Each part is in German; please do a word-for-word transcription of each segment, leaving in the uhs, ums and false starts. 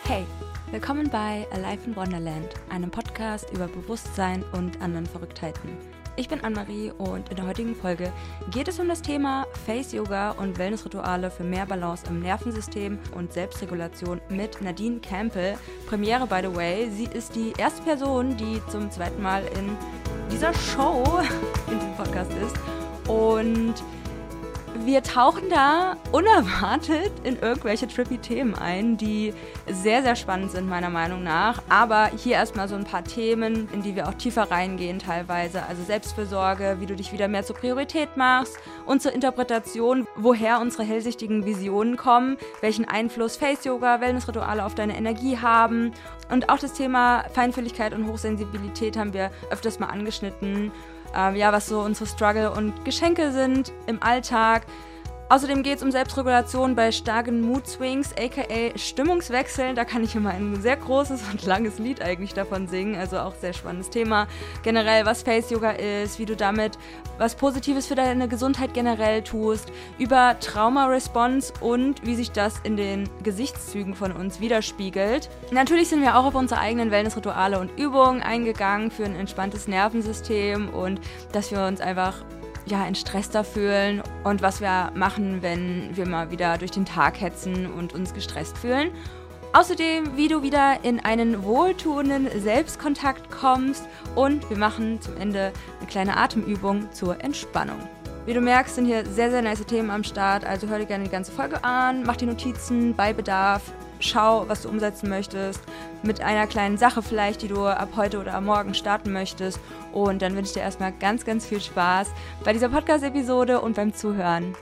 Hey, willkommen bei Alive in Wonderland, einem Podcast über Bewusstsein und anderen Verrücktheiten. Ich bin Anne-Marie und in der heutigen Folge geht es um das Thema Face Yoga und Wellnessrituale für mehr Balance im Nervensystem und Selbstregulation mit Nadine Campbell. Premiere, by the way. Sie ist die erste Person, die zum zweiten Mal in dieser Show in diesem Podcast ist. Und wir tauchen da unerwartet in irgendwelche trippy Themen ein, die sehr, sehr spannend sind, meiner Meinung nach. Aber hier erstmal so ein paar Themen, in die wir auch tiefer reingehen teilweise. Also Selbstfürsorge, wie du dich wieder mehr zur Priorität machst und zur Interpretation, woher unsere hellsichtigen Visionen kommen, welchen Einfluss Face-Yoga, Wellnessrituale auf deine Energie haben. Und auch das Thema Feinfühligkeit und Hochsensibilität haben wir öfters mal angeschnitten. Ähm, ja, was so unsere Struggle und Geschenke sind im Alltag. Außerdem geht es um Selbstregulation bei starken Mood-Swings, aka Stimmungswechseln. Da kann ich immer ein sehr großes und langes Lied eigentlich davon singen. Also auch sehr spannendes Thema. Generell, was Face-Yoga ist, wie du damit was Positives für deine Gesundheit generell tust, über Trauma-Response und wie sich das in den Gesichtszügen von uns widerspiegelt. Natürlich sind wir auch auf unsere eigenen Wellnessrituale und Übungen eingegangen für ein entspanntes Nervensystem und dass wir uns einfach ja, entstresster fühlen und was wir machen, wenn wir mal wieder durch den Tag hetzen und uns gestresst fühlen. Außerdem, wie du wieder in einen wohltuenden Selbstkontakt kommst und wir machen zum Ende eine kleine Atemübung zur Entspannung. Wie du merkst, sind hier sehr, sehr nice Themen am Start, also hör dir gerne die ganze Folge an, mach die Notizen bei Bedarf, schau, was du umsetzen möchtest, mit einer kleinen Sache vielleicht, die du ab heute oder am Morgen starten möchtest. Und dann wünsche ich dir erstmal ganz, ganz viel Spaß bei dieser Podcast-Episode und beim Zuhören.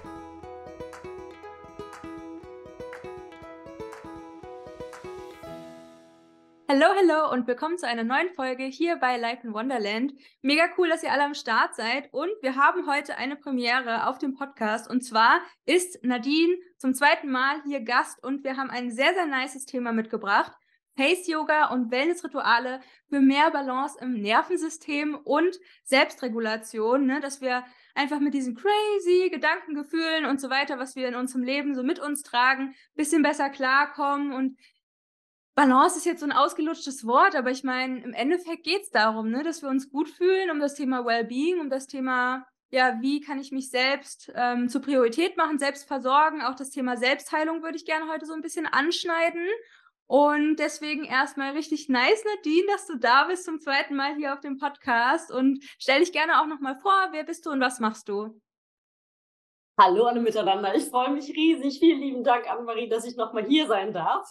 Hallo, hallo und willkommen zu einer neuen Folge hier bei Alive in Wonderland. Mega cool, dass ihr alle am Start seid und wir haben heute eine Premiere auf dem Podcast und zwar ist Nadine zum zweiten Mal hier Gast und wir haben ein sehr, sehr nices Thema mitgebracht. Face-Yoga und Wellnessrituale für mehr Balance im Nervensystem und Selbstregulation, ne? Dass wir einfach mit diesen crazy Gedanken, Gefühlen und so weiter, was wir in unserem Leben so mit uns tragen, bisschen besser klarkommen. Und Balance ist jetzt so ein ausgelutschtes Wort, aber ich meine, im Endeffekt geht es darum, ne, dass wir uns gut fühlen, um das Thema Wellbeing, um das Thema, ja, wie kann ich mich selbst ähm, zur Priorität machen, selbst versorgen. Auch das Thema Selbstheilung würde ich gerne heute so ein bisschen anschneiden. Und deswegen erstmal richtig nice, Nadine, dass du da bist zum zweiten Mal hier auf dem Podcast. Und stell dich gerne auch nochmal vor, wer bist du und was machst du? Hallo alle miteinander, ich freue mich riesig. Vielen lieben Dank, Anne-Marie, dass ich nochmal hier sein darf.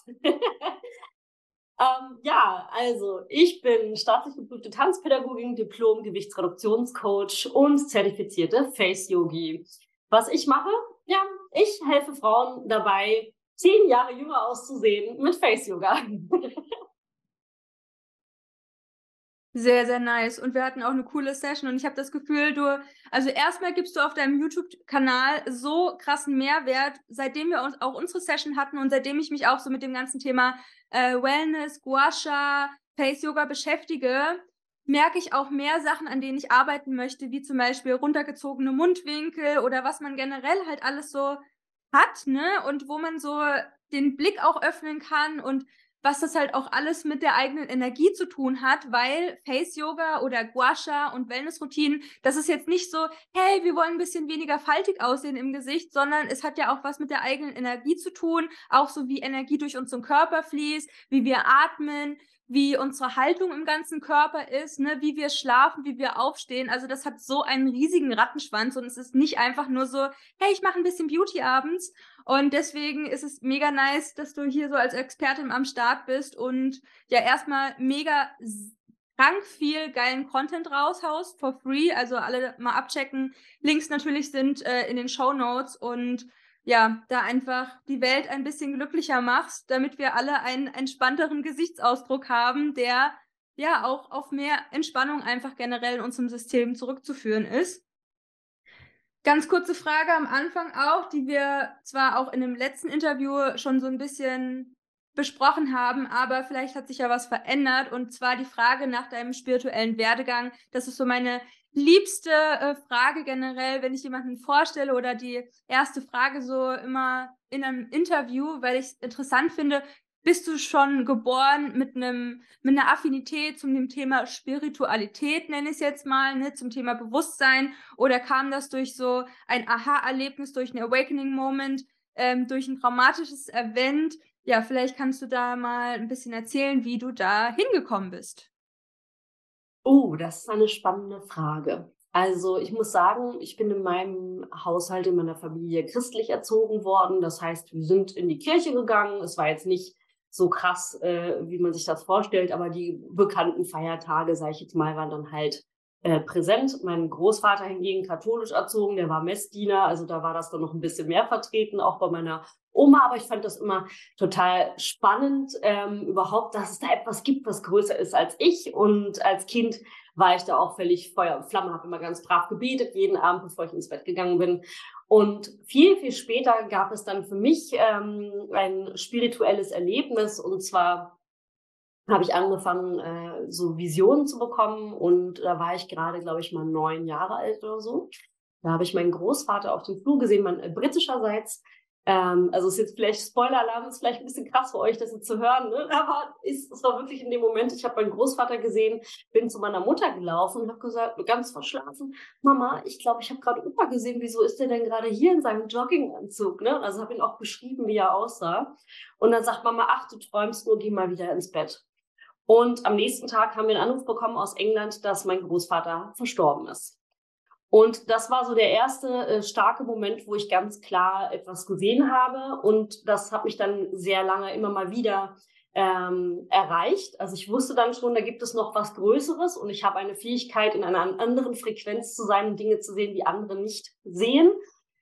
ähm, ja, also ich bin staatlich geprüfte Tanzpädagogin, Diplom-Gewichtsreduktionscoach und zertifizierte Face-Yogi. Was ich mache? Ja, ich helfe Frauen dabei, zehn Jahre jünger auszusehen mit Face-Yoga. Sehr, sehr nice. Und wir hatten auch eine coole Session und ich habe das Gefühl, du, also erstmal gibst du auf deinem YouTube-Kanal so krassen Mehrwert, seitdem wir uns auch unsere Session hatten und seitdem ich mich auch so mit dem ganzen Thema äh, Wellness, Gua Sha, Face Yoga beschäftige, merke ich auch mehr Sachen, an denen ich arbeiten möchte, wie zum Beispiel runtergezogene Mundwinkel oder was man generell halt alles so hat, ne? Und wo man so den Blick auch öffnen kann und was das halt auch alles mit der eigenen Energie zu tun hat, weil Face-Yoga oder Gua Sha und Wellnessroutinen, das ist jetzt nicht so, hey, wir wollen ein bisschen weniger faltig aussehen im Gesicht, sondern es hat ja auch was mit der eigenen Energie zu tun, auch so wie Energie durch unseren Körper fließt, wie wir atmen, wie unsere Haltung im ganzen Körper ist, ne, wie wir schlafen, wie wir aufstehen. Also das hat so einen riesigen Rattenschwanz und es ist nicht einfach nur so, hey, ich mache ein bisschen Beauty abends. Und deswegen ist es mega nice, dass du hier so als Expertin am Start bist und ja erstmal mega krank viel geilen Content raushaust for free. Also alle mal abchecken. Links natürlich sind äh, in den Shownotes und ja, da einfach die Welt ein bisschen glücklicher machst, damit wir alle einen entspannteren Gesichtsausdruck haben, der ja auch auf mehr Entspannung einfach generell in unserem System zurückzuführen ist. Ganz kurze Frage am Anfang auch, die wir zwar auch in dem letzten Interview schon so ein bisschen besprochen haben, aber vielleicht hat sich ja was verändert und zwar die Frage nach deinem spirituellen Werdegang. Das ist so meine liebste äh, Frage generell, wenn ich jemanden vorstelle oder die erste Frage so immer in einem Interview, weil ich es interessant finde, bist du schon geboren mit einem mit einer Affinität zum dem Thema Spiritualität, nenne ich es jetzt mal, ne, zum Thema Bewusstsein? Oder kam das durch so ein Aha-Erlebnis, durch 'n Awakening-Moment, ähm, durch ein traumatisches Event? Ja, vielleicht kannst du da mal ein bisschen erzählen, wie du da hingekommen bist. Oh, das ist eine spannende Frage. Also, ich muss sagen, ich bin in meinem Haushalt, in meiner Familie christlich erzogen worden. Das heißt, wir sind in die Kirche gegangen. Es war jetzt nicht so krass, äh, wie man sich das vorstellt, aber die bekannten Feiertage, sage ich jetzt mal, waren dann halt äh, präsent. Mein Großvater hingegen katholisch erzogen, der war Messdiener, also da war das dann noch ein bisschen mehr vertreten, auch bei meiner Oma. Aber ich fand das immer total spannend, ähm, überhaupt, dass es da etwas gibt, was größer ist als ich. Und als Kind war ich da auch völlig Feuer und Flamme, habe immer ganz brav gebetet, jeden Abend, bevor ich ins Bett gegangen bin. Und viel, viel später gab es dann für mich ähm, ein spirituelles Erlebnis. Und zwar habe ich angefangen, äh, so Visionen zu bekommen. Und da war ich gerade, glaube ich, mal neun Jahre alt oder so. Da habe ich meinen Großvater auf dem Flur gesehen, mein äh, britischerseits. Ähm, also ist jetzt vielleicht Spoiler-Alarm, ist vielleicht ein bisschen krass für euch, das jetzt zu hören, ne? Aber ist, es war wirklich in dem Moment, ich habe meinen Großvater gesehen, bin zu meiner Mutter gelaufen und habe gesagt, ganz verschlafen, Mama, ich glaube, ich habe gerade Opa gesehen, wieso ist der denn gerade hier in seinem Jogginganzug? Ne? Also habe ihn auch beschrieben, wie er aussah. Und dann sagt Mama, ach, du träumst nur, geh mal wieder ins Bett. Und am nächsten Tag haben wir einen Anruf bekommen aus England, dass mein Großvater verstorben ist. Und das war so der erste äh, starke Moment, wo ich ganz klar etwas gesehen habe. Und das hat mich dann sehr lange immer mal wieder ähm, erreicht. Also ich wusste dann schon, da gibt es noch was Größeres und ich habe eine Fähigkeit, in einer anderen Frequenz zu sein und Dinge zu sehen, die andere nicht sehen.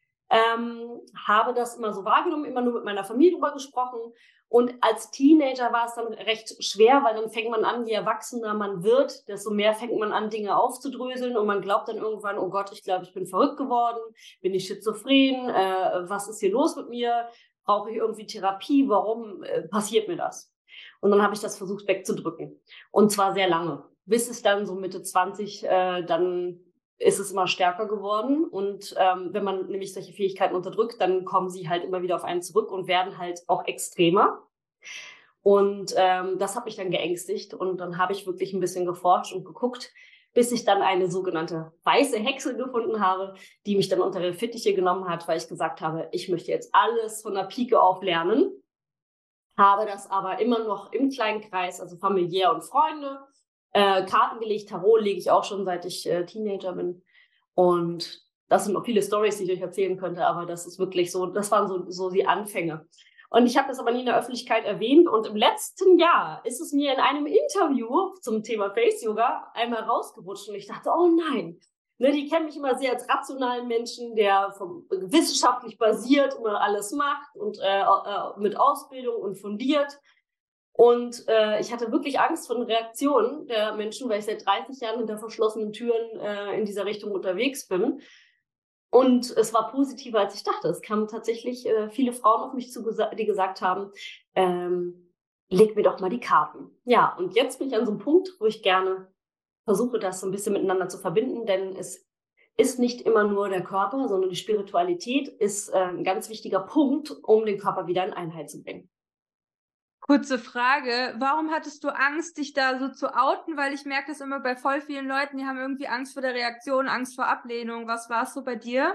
Ähm, habe das immer so wahrgenommen, immer nur mit meiner Familie drüber gesprochen. Und als Teenager war es dann recht schwer, weil dann fängt man an, je erwachsener man wird, desto mehr fängt man an, Dinge aufzudröseln und man glaubt dann irgendwann, oh Gott, ich glaube, ich bin verrückt geworden, bin ich schizophren, äh, was ist hier los mit mir, brauche ich irgendwie Therapie, warum äh, passiert mir das? Und dann habe ich das versucht wegzudrücken und zwar sehr lange, bis es dann so Mitte zwanzig äh, dann ist es immer stärker geworden. Und ähm, wenn man nämlich solche Fähigkeiten unterdrückt, dann kommen sie halt immer wieder auf einen zurück und werden halt auch extremer. Und ähm, das hat mich dann geängstigt. Und dann habe ich wirklich ein bisschen geforscht und geguckt, bis ich dann eine sogenannte weiße Hexe gefunden habe, die mich dann unter ihre Fittiche genommen hat, weil ich gesagt habe, ich möchte jetzt alles von der Pike auf lernen. Habe das aber immer noch im kleinen Kreis, also familiär und Freunde, Äh, Karten gelegt, Tarot lege ich auch schon, seit ich äh, Teenager bin. Und das sind noch viele Storys, die ich euch erzählen könnte, aber das ist wirklich so, das waren so, so die Anfänge. Und ich habe das aber nie in der Öffentlichkeit erwähnt. Und im letzten Jahr ist es mir in einem Interview zum Thema Face Yoga einmal rausgerutscht und ich dachte, oh nein. Ne, die kennen mich immer sehr als rationalen Menschen, der vom, wissenschaftlich basiert immer alles macht und äh, äh, mit Ausbildung und fundiert. Und äh, ich hatte wirklich Angst vor den Reaktionen der Menschen, weil ich seit dreißig Jahren hinter verschlossenen Türen äh, in dieser Richtung unterwegs bin. Und es war positiver, als ich dachte. Es kamen tatsächlich äh, viele Frauen auf mich zu, die gesagt haben, ähm, leg mir doch mal die Karten. Ja, und jetzt bin ich an so einem Punkt, wo ich gerne versuche, das so ein bisschen miteinander zu verbinden, denn es ist nicht immer nur der Körper, sondern die Spiritualität ist äh, ein ganz wichtiger Punkt, um den Körper wieder in Einheit zu bringen. Kurze Frage, warum hattest du Angst, dich da so zu outen? Weil ich merke das immer bei voll vielen Leuten, die haben irgendwie Angst vor der Reaktion, Angst vor Ablehnung. Was war es so bei dir?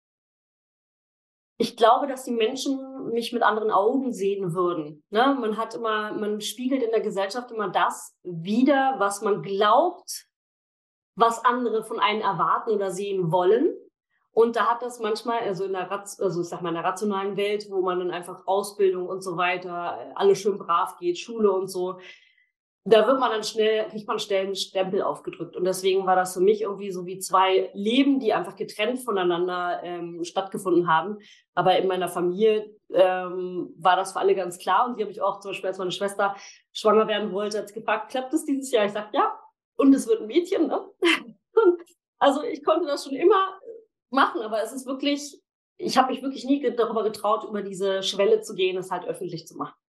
Ich glaube, dass die Menschen mich mit anderen Augen sehen würden. Ne? Man hat immer, man spiegelt in der Gesellschaft immer das wider, was man glaubt, was andere von einem erwarten oder sehen wollen. Und da hat das manchmal, also in der, also ich sag mal, in der rationalen Welt, wo man dann einfach Ausbildung und so weiter, alles schön brav geht, Schule und so, da wird man dann schnell, kriegt man schnell einen Stempel aufgedrückt. Und deswegen war das für mich irgendwie so wie zwei Leben, die einfach getrennt voneinander ähm, stattgefunden haben. Aber in meiner Familie ähm, war das für alle ganz klar. Und die habe ich auch, zum Beispiel, als meine Schwester schwanger werden wollte, hat sie gefragt, klappt das dieses Jahr? Ich sage, ja. Und es wird ein Mädchen, ne? Also ich konnte das schon immer machen, aber es ist wirklich, ich habe mich wirklich nie darüber getraut, über diese Schwelle zu gehen, es halt öffentlich zu machen.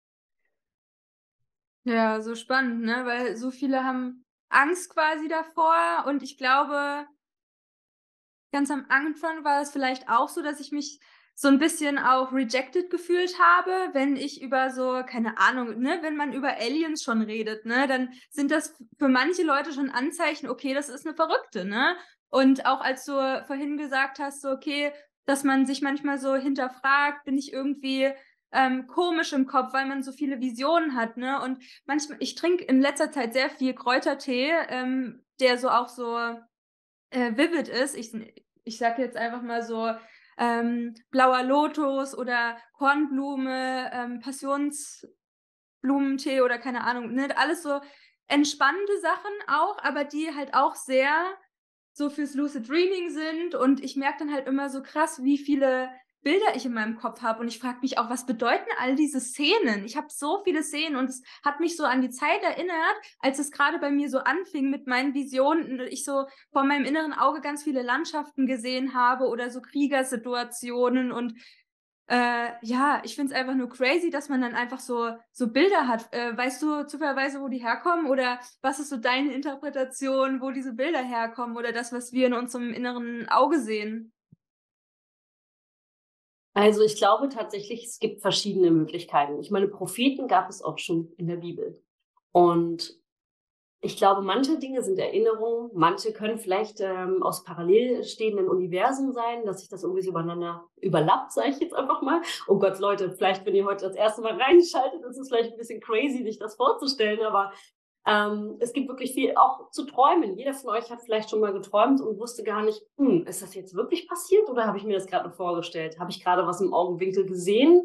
Ja, so spannend, ne? Weil so viele haben Angst quasi davor und ich glaube, ganz am Anfang war es vielleicht auch so, dass ich mich so ein bisschen auch rejected gefühlt habe, wenn ich über so, keine Ahnung, ne, wenn man über Aliens schon redet, ne, dann sind das für manche Leute schon Anzeichen, okay, das ist eine Verrückte, ne? Und auch als du vorhin gesagt hast, so, okay, dass man sich manchmal so hinterfragt, bin ich irgendwie ähm, komisch im Kopf, weil man so viele Visionen hat, ne? Und manchmal, ich trinke in letzter Zeit sehr viel Kräutertee, ähm, der so auch so äh, vivid ist. Ich, ich sage jetzt einfach mal so ähm, blauer Lotus oder Kornblume, ähm, Passionsblumentee oder keine Ahnung, ne? Alles so entspannende Sachen auch, aber die halt auch sehr so fürs Lucid Dreaming sind. Und ich merke dann halt immer so krass, wie viele Bilder ich in meinem Kopf habe. Und ich frage mich auch, was bedeuten all diese Szenen? Ich habe so viele Szenen und es hat mich so an die Zeit erinnert, als es gerade bei mir so anfing mit meinen Visionen und ich so vor meinem inneren Auge ganz viele Landschaften gesehen habe oder so Kriegersituationen. Und äh, ja, ich finde es einfach nur crazy, dass man dann einfach so, so Bilder hat. Äh, weißt du zufälligerweise, wo die herkommen? Oder was ist so deine Interpretation, wo diese Bilder herkommen? Oder das, was wir in unserem inneren Auge sehen? Also ich glaube tatsächlich, es gibt verschiedene Möglichkeiten. Ich meine, Propheten gab es auch schon in der Bibel. Und ich glaube, manche Dinge sind Erinnerungen, manche können vielleicht ähm, aus parallel stehenden Universen sein, dass sich das irgendwie so übereinander überlappt, sage ich jetzt einfach mal. Oh Gott, Leute, vielleicht, wenn ihr heute das erste Mal reinschaltet, ist es vielleicht ein bisschen crazy, sich das vorzustellen, aber ähm, es gibt wirklich viel auch zu träumen. Jeder von euch hat vielleicht schon mal geträumt und wusste gar nicht, hm, ist das jetzt wirklich passiert oder habe ich mir das gerade nur vorgestellt? Habe ich gerade was im Augenwinkel gesehen?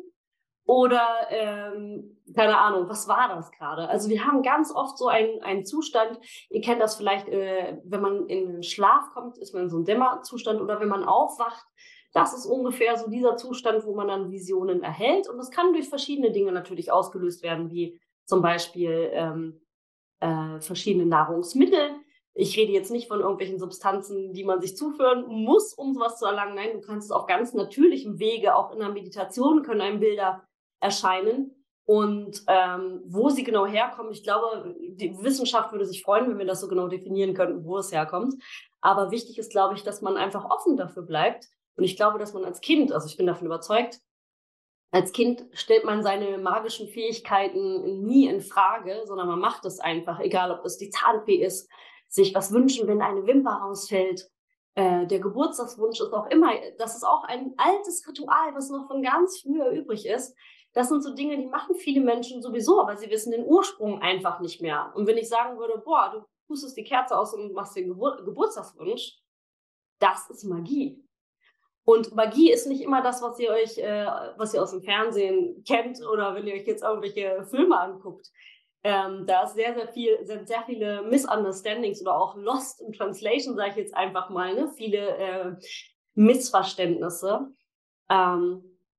Oder, ähm, keine Ahnung, was war das gerade? Also wir haben ganz oft so einen, einen Zustand, ihr kennt das vielleicht, äh, wenn man in den Schlaf kommt, ist man in so einem Dämmerzustand oder wenn man aufwacht, das ist ungefähr so dieser Zustand, wo man dann Visionen erhält. Und das kann durch verschiedene Dinge natürlich ausgelöst werden, wie zum Beispiel ähm, äh, verschiedene Nahrungsmittel. Ich rede jetzt nicht von irgendwelchen Substanzen, die man sich zuführen muss, um sowas zu erlangen. Nein, du kannst es auf ganz natürlichem Wege, auch in der Meditation können einem Bilder erscheinen. Und ähm, wo sie genau herkommen, ich glaube, die Wissenschaft würde sich freuen, wenn wir das so genau definieren könnten, wo es herkommt. Aber wichtig ist, glaube ich, dass man einfach offen dafür bleibt. Und ich glaube, dass man als Kind, also ich bin davon überzeugt, als Kind stellt man seine magischen Fähigkeiten nie in Frage, sondern man macht es einfach, egal ob es die Zahn-O P ist, sich was wünschen, wenn eine Wimper rausfällt. Äh, der Geburtstagswunsch ist auch immer, das ist auch ein altes Ritual, was noch von ganz früher übrig ist. Das sind so Dinge, die machen viele Menschen sowieso, aber sie wissen den Ursprung einfach nicht mehr. Und wenn ich sagen würde, boah, du pustest die Kerze aus und machst den Gebur- Geburtstagswunsch, das ist Magie. Und Magie ist nicht immer das, was ihr euch, äh, was ihr aus dem Fernsehen kennt oder wenn ihr euch jetzt irgendwelche Filme anguckt. Ähm, da ist sehr, sehr viel, sind sehr viele Misunderstandings oder auch Lost in Translation, sage ich jetzt einfach mal, ne? Viele äh, Missverständnisse. Ähm,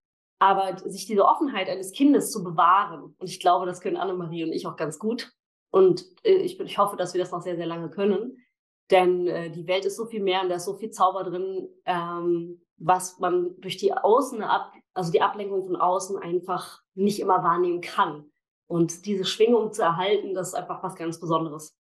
aber sich diese Offenheit eines Kindes zu bewahren, und ich glaube, das können Annemarie und ich auch ganz gut. Und äh, ich, ich hoffe, dass wir das noch sehr, sehr lange können. Denn äh, die Welt ist so viel mehr und da ist so viel Zauber drin, ähm, was man durch die Außen, ab, also die Ablenkung von außen einfach nicht immer wahrnehmen kann. Und diese Schwingung zu erhalten, das ist einfach was ganz Besonderes.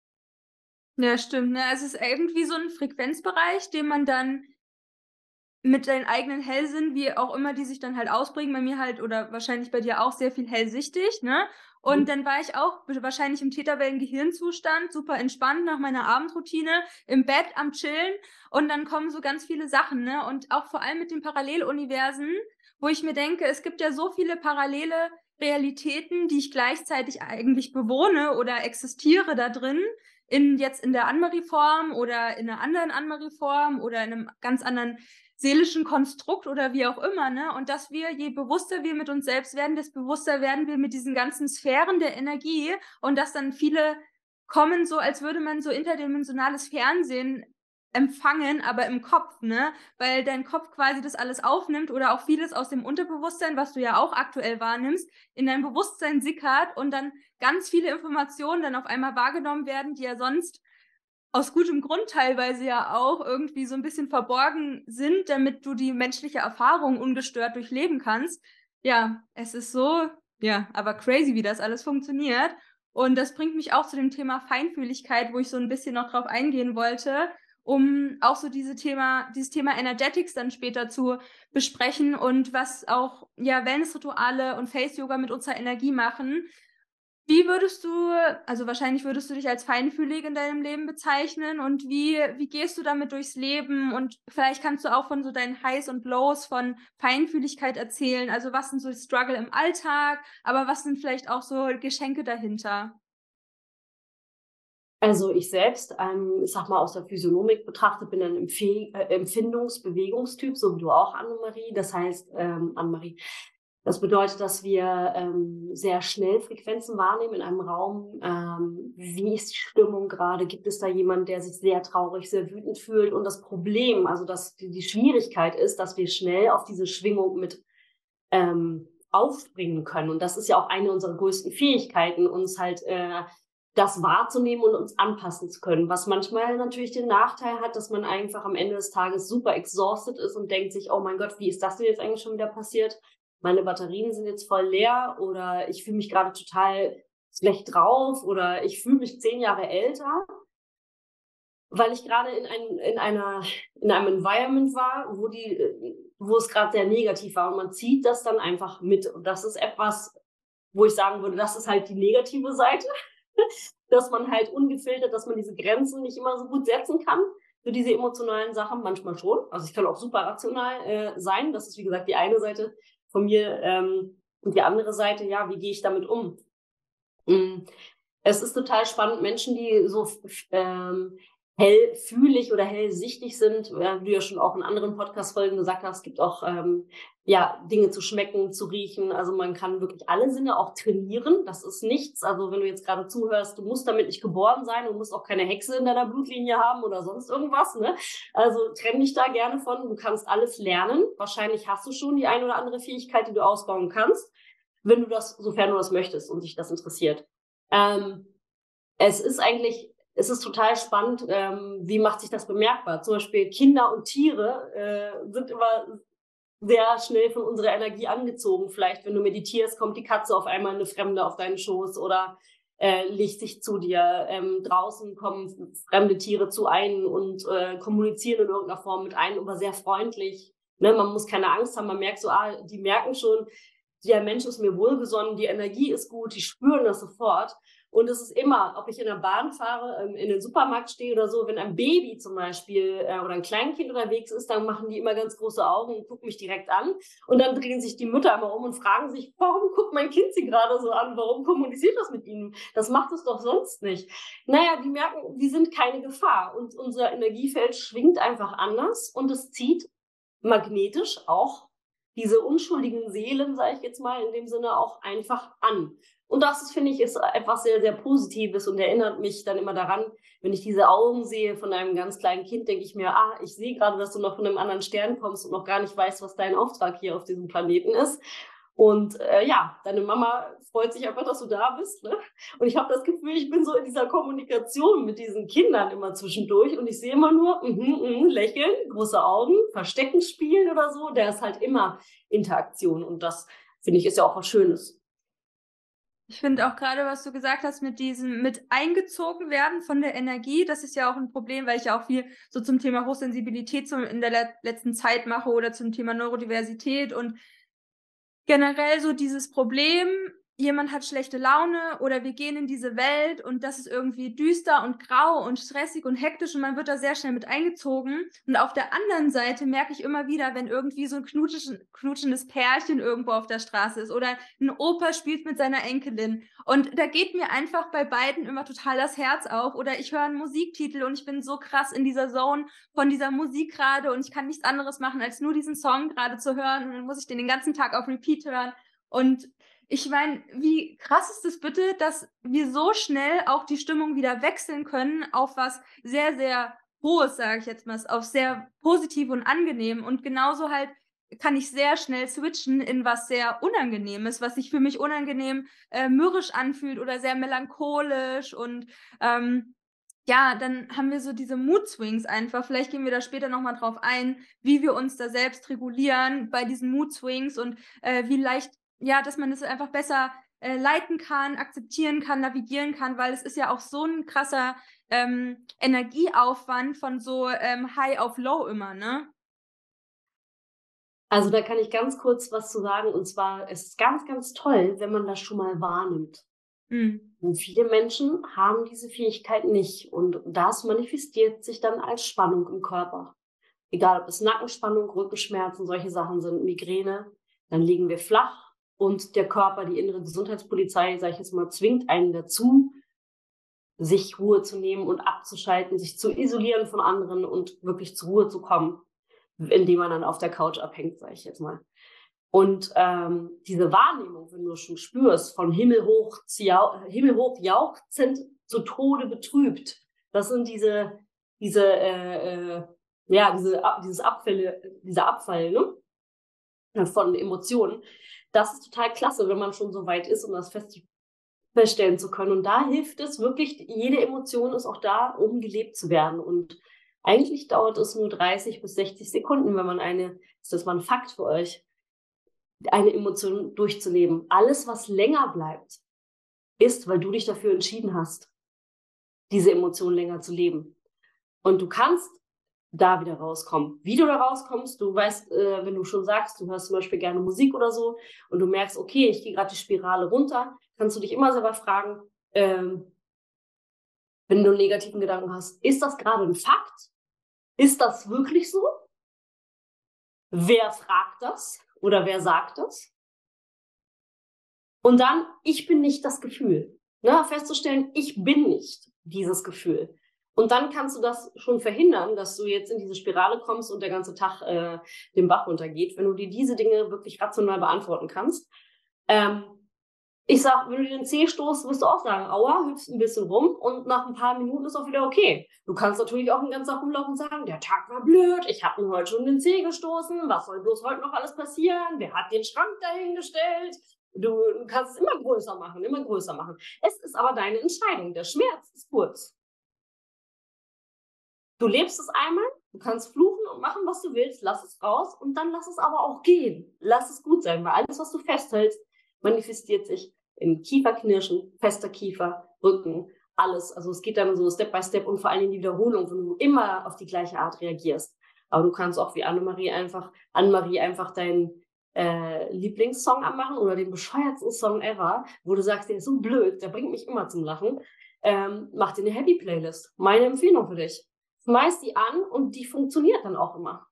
Ja, stimmt. Ne? Es ist irgendwie so ein Frequenzbereich, den man dann mit deinen eigenen Hellsinn, wie auch immer die sich dann halt ausprägen, bei mir halt oder wahrscheinlich bei dir auch sehr viel hellsichtig, ne? Und mhm. dann war ich auch wahrscheinlich im Täterwellen-Gehirnzustand, super entspannt nach meiner Abendroutine, im Bett am Chillen und dann kommen so ganz viele Sachen, ne? Und auch vor allem mit den Paralleluniversen, wo ich mir denke, es gibt ja so viele parallele Realitäten, die ich gleichzeitig eigentlich bewohne oder existiere da drin, in jetzt in der Annemarie-Form oder in einer anderen Annemarie-Form oder in einem ganz anderen seelischen Konstrukt oder wie auch immer, ne? Und dass wir, je bewusster wir mit uns selbst werden, desto bewusster werden wir mit diesen ganzen Sphären der Energie und dass dann viele kommen so, als würde man so interdimensionales Fernsehen empfangen, aber im Kopf, ne? Weil dein Kopf quasi das alles aufnimmt oder auch vieles aus dem Unterbewusstsein, was du ja auch aktuell wahrnimmst, in dein Bewusstsein sickert und dann ganz viele Informationen dann auf einmal wahrgenommen werden, die ja sonst aus gutem Grund teilweise ja auch irgendwie so ein bisschen verborgen sind, damit du die menschliche Erfahrung ungestört durchleben kannst. Ja, es ist so, ja, aber crazy, wie das alles funktioniert. Und das bringt mich auch zu dem Thema Feinfühligkeit, wo ich so ein bisschen noch drauf eingehen wollte. um auch so diese Thema, dieses Thema Energetics dann später zu besprechen und was auch ja Wellnessrituale und Face-Yoga mit unserer Energie machen. Wie würdest du, also wahrscheinlich würdest du dich als feinfühlig in deinem Leben bezeichnen und wie, wie gehst du damit durchs Leben und vielleicht kannst du auch von so deinen Highs und Lows von Feinfühligkeit erzählen, also was sind so die Struggle im Alltag, aber was sind vielleicht auch so Geschenke dahinter? Also ich selbst, ähm, ich sag mal aus der Physiognomik betrachtet, bin ein Empfeh äh, Empfindungs-Bewegungstyp, so wie du auch, Annemarie. Das heißt, ähm, Annemarie, das bedeutet, dass wir ähm, sehr schnell Frequenzen wahrnehmen in einem Raum. Ähm, wie ist die Stimmung gerade? Gibt es da jemanden, der sich sehr traurig, sehr wütend fühlt? Und das Problem, also dass die, die Schwierigkeit ist, dass wir schnell auf diese Schwingung mit ähm, aufspringen können. Und das ist ja auch eine unserer größten Fähigkeiten, uns halt äh, das wahrzunehmen und uns anpassen zu können. Was manchmal natürlich den Nachteil hat, dass man einfach am Ende des Tages super exhausted ist und denkt sich, oh mein Gott, wie ist das denn jetzt eigentlich schon wieder passiert? Meine Batterien sind jetzt voll leer oder ich fühle mich gerade total schlecht drauf oder ich fühle mich zehn Jahre älter, weil ich gerade in, ein, in, einer, in einem Environment war, wo, die, wo es gerade sehr negativ war und man zieht das dann einfach mit. Und das ist etwas, wo ich sagen würde, das ist halt die negative Seite, dass man halt ungefiltert, dass man diese Grenzen nicht immer so gut setzen kann für diese emotionalen Sachen, manchmal schon. Also ich kann auch super rational äh, sein, das ist wie gesagt die eine Seite von mir ähm, und die andere Seite, ja, wie gehe ich damit um? Mhm. Es ist total spannend, Menschen, die so ähm, hellfühlig oder hellsichtig sind, ja, wie du ja schon auch in anderen Podcast-Folgen gesagt hast, es gibt auch ähm, ja, Dinge zu schmecken, zu riechen. Also man kann wirklich alle Sinne auch trainieren. Das ist nichts. Also wenn du jetzt gerade zuhörst, du musst damit nicht geboren sein, du musst auch keine Hexe in deiner Blutlinie haben oder sonst irgendwas. Ne? Also trenn dich da gerne von. Du kannst alles lernen. Wahrscheinlich hast du schon die eine oder andere Fähigkeit, die du ausbauen kannst, wenn du das, sofern du das möchtest und dich das interessiert. Ähm, es ist eigentlich, es ist total spannend, ähm, wie macht sich das bemerkbar? Zum Beispiel Kinder und Tiere äh, sind immer sehr schnell von unserer Energie angezogen. Vielleicht, wenn du meditierst, kommt die Katze auf einmal eine Fremde auf deinen Schoß oder äh, legt sich zu dir. Ähm, draußen kommen fremde Tiere zu einem und äh, kommunizieren in irgendeiner Form mit einem, aber sehr freundlich. Ne? Man muss keine Angst haben, man merkt so, ah, die merken schon, der Mensch ist mir wohlgesonnen, die Energie ist gut, die spüren das sofort. Und es ist immer, ob ich in der Bahn fahre, in den Supermarkt stehe oder so, wenn ein Baby zum Beispiel äh, oder ein Kleinkind unterwegs ist, dann machen die immer ganz große Augen und gucken mich direkt an. Und dann drehen sich die Mütter immer um und fragen sich, warum guckt mein Kind sie gerade so an? Warum kommuniziert das mit ihnen? Das macht es doch sonst nicht. Naja, die merken, die sind keine Gefahr. Und unser Energiefeld schwingt einfach anders und es zieht magnetisch auch diese unschuldigen Seelen, sage ich jetzt mal, in dem Sinne auch einfach an. Und das ist, finde ich, ist etwas sehr, sehr Positives und erinnert mich dann immer daran, wenn ich diese Augen sehe von einem ganz kleinen Kind, denke ich mir, ah, ich sehe gerade, dass du noch von einem anderen Stern kommst und noch gar nicht weißt, was dein Auftrag hier auf diesem Planeten ist. Und äh, ja, deine Mama freut sich einfach, dass du da bist. Ne? Und ich habe das Gefühl, ich bin so in dieser Kommunikation mit diesen Kindern immer zwischendurch und ich sehe immer nur mm -hmm, mm, lächeln, große Augen, Verstecken spielen oder so. Der ist halt immer Interaktion und das, finde ich, ist ja auch was Schönes. Ich finde auch gerade, was du gesagt hast, mit diesem, mit eingezogen werden von der Energie, das ist ja auch ein Problem, weil ich ja auch viel so zum Thema Hochsensibilität so in der le letzten Zeit mache oder zum Thema Neurodiversität und generell so dieses Problem, jemand hat schlechte Laune oder wir gehen in diese Welt und das ist irgendwie düster und grau und stressig und hektisch und man wird da sehr schnell mit eingezogen. Und auf der anderen Seite merke ich immer wieder, wenn irgendwie so ein knutschendes Pärchen irgendwo auf der Straße ist oder ein Opa spielt mit seiner Enkelin und da geht mir einfach bei beiden immer total das Herz auf oder ich höre einen Musiktitel und ich bin so krass in dieser Zone von dieser Musik gerade und ich kann nichts anderes machen, als nur diesen Song gerade zu hören und dann muss ich den den ganzen Tag auf Repeat hören und ich meine, wie krass ist es bitte, dass wir so schnell auch die Stimmung wieder wechseln können auf was sehr, sehr Hohes, sage ich jetzt mal, auf sehr positiv und angenehm. Und genauso halt kann ich sehr schnell switchen in was sehr Unangenehmes, was sich für mich unangenehm äh, mürrisch anfühlt oder sehr melancholisch. Und ähm, ja, dann haben wir so diese Mood-Swings einfach. Vielleicht gehen wir da später nochmal drauf ein, wie wir uns da selbst regulieren bei diesen Mood-Swings und äh, wie leicht ja, dass man das einfach besser äh, leiten kann, akzeptieren kann, navigieren kann, weil es ist ja auch so ein krasser ähm, Energieaufwand von so ähm, High auf Low immer, ne? Also da kann ich ganz kurz was zu sagen. Und zwar, es ist ganz, ganz toll, wenn man das schon mal wahrnimmt. Mhm. Und viele Menschen haben diese Fähigkeit nicht. Und das manifestiert sich dann als Spannung im Körper. Egal, ob es Nackenspannung, Rückenschmerzen, solche Sachen sind, Migräne, dann liegen wir flach und der Körper, die innere Gesundheitspolizei, sage ich jetzt mal, zwingt einen dazu, sich Ruhe zu nehmen und abzuschalten, sich zu isolieren von anderen und wirklich zur Ruhe zu kommen, indem man dann auf der Couch abhängt, sage ich jetzt mal. Und ähm, diese Wahrnehmung, wenn du schon spürst, von himmelhoch, himmelhoch jauchzend zu Tode betrübt, das sind diese, diese, äh, äh, ja, diese, dieses Abfälle, dieser Abfall, ne? Von Emotionen. Das ist total klasse, wenn man schon so weit ist, um das fest, feststellen zu können. Und da hilft es wirklich, jede Emotion ist auch da, um gelebt zu werden. Und eigentlich dauert es nur dreißig bis sechzig Sekunden, wenn man eine, ist das mal ein Fakt für euch, eine Emotion durchzuleben. Alles, was länger bleibt, ist, weil du dich dafür entschieden hast, diese Emotion länger zu leben. Und du kannst da wieder rauskommen. Wie du da rauskommst, du weißt, äh, wenn du schon sagst, du hörst zum Beispiel gerne Musik oder so und du merkst, okay, ich gehe gerade die Spirale runter, kannst du dich immer selber fragen, ähm, wenn du einen negativen Gedanken hast, ist das gerade ein Fakt? Ist das wirklich so? Wer fragt das? Oder wer sagt das? Und dann, ich bin nicht das Gefühl. Ne? Festzustellen, ich bin nicht dieses Gefühl. Und dann kannst du das schon verhindern, dass du jetzt in diese Spirale kommst und der ganze Tag äh, den Bach runtergeht, wenn du dir diese Dinge wirklich rational beantworten kannst. Ähm, ich sag, wenn du dir den Zeh stoßt, wirst du auch sagen, aua, hüpfst ein bisschen rum und nach ein paar Minuten ist auch wieder okay. Du kannst natürlich auch den ganzen Tag rumlaufen und sagen, der Tag war blöd, ich habe mir heute schon den Zeh gestoßen, was soll bloß heute noch alles passieren? Wer hat den Schrank dahingestellt? Du, du kannst es immer größer machen, immer größer machen. Es ist aber deine Entscheidung. Der Schmerz ist kurz. Du lebst es einmal, du kannst fluchen und machen, was du willst, lass es raus und dann lass es aber auch gehen. Lass es gut sein, weil alles, was du festhältst, manifestiert sich in Kieferknirschen, fester Kiefer, Rücken, alles. Also es geht dann so Step by Step und vor allem in die Wiederholung, wenn du immer auf die gleiche Art reagierst. Aber du kannst auch wie Annemarie einfach, Annemarie einfach deinen äh, Lieblingssong anmachen oder den bescheuertsten Song ever, wo du sagst, der ist so blöd, der bringt mich immer zum Lachen. Ähm, mach dir eine Happy-Playlist. Meine Empfehlung für dich. Schmeiß die an und die funktioniert dann auch immer.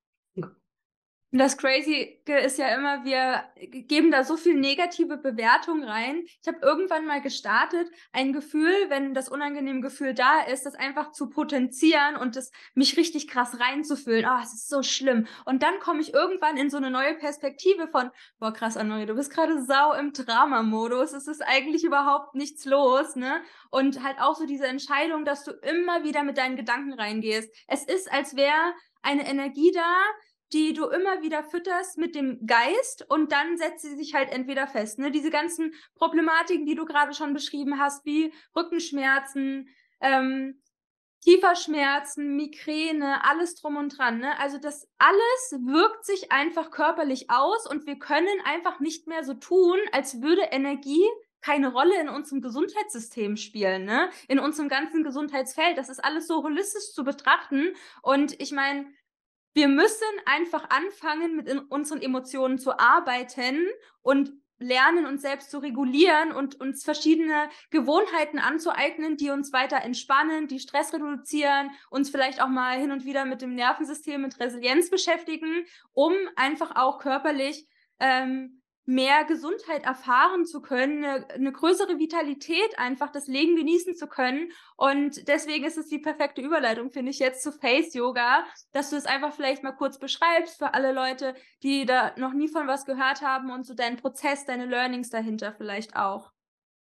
Das Crazy ist ja immer, wir geben da so viel negative Bewertung rein. Ich habe irgendwann mal gestartet, ein Gefühl, wenn das unangenehme Gefühl da ist, das einfach zu potenzieren und das mich richtig krass reinzufühlen. Ah, oh, es ist so schlimm. Und dann komme ich irgendwann in so eine neue Perspektive von, boah, krass, Annemarie, du bist gerade sau im Drama-Modus. Es ist eigentlich überhaupt nichts los, ne? Und halt auch so diese Entscheidung, dass du immer wieder mit deinen Gedanken reingehst. Es ist, als wäre eine Energie da, die du immer wieder fütterst mit dem Geist und dann setzt sie sich halt entweder fest. Ne? Diese ganzen Problematiken, die du gerade schon beschrieben hast, wie Rückenschmerzen, ähm, Kieferschmerzen, Migräne, alles drum und dran. Ne? Also das alles wirkt sich einfach körperlich aus und wir können einfach nicht mehr so tun, als würde Energie keine Rolle in unserem Gesundheitssystem spielen, ne? In unserem ganzen Gesundheitsfeld. Das ist alles so holistisch zu betrachten und ich meine, wir müssen einfach anfangen, mit unseren Emotionen zu arbeiten und lernen, uns selbst zu regulieren und uns verschiedene Gewohnheiten anzueignen, die uns weiter entspannen, die Stress reduzieren, uns vielleicht auch mal hin und wieder mit dem Nervensystem, mit Resilienz beschäftigen, um einfach auch körperlich ähm, mehr Gesundheit erfahren zu können, eine, eine größere Vitalität, einfach das Leben genießen zu können. Und deswegen ist es die perfekte Überleitung, finde ich, jetzt zu Face Yoga, dass du es einfach vielleicht mal kurz beschreibst für alle Leute, die da noch nie von was gehört haben und so deinen Prozess, deine Learnings dahinter vielleicht auch.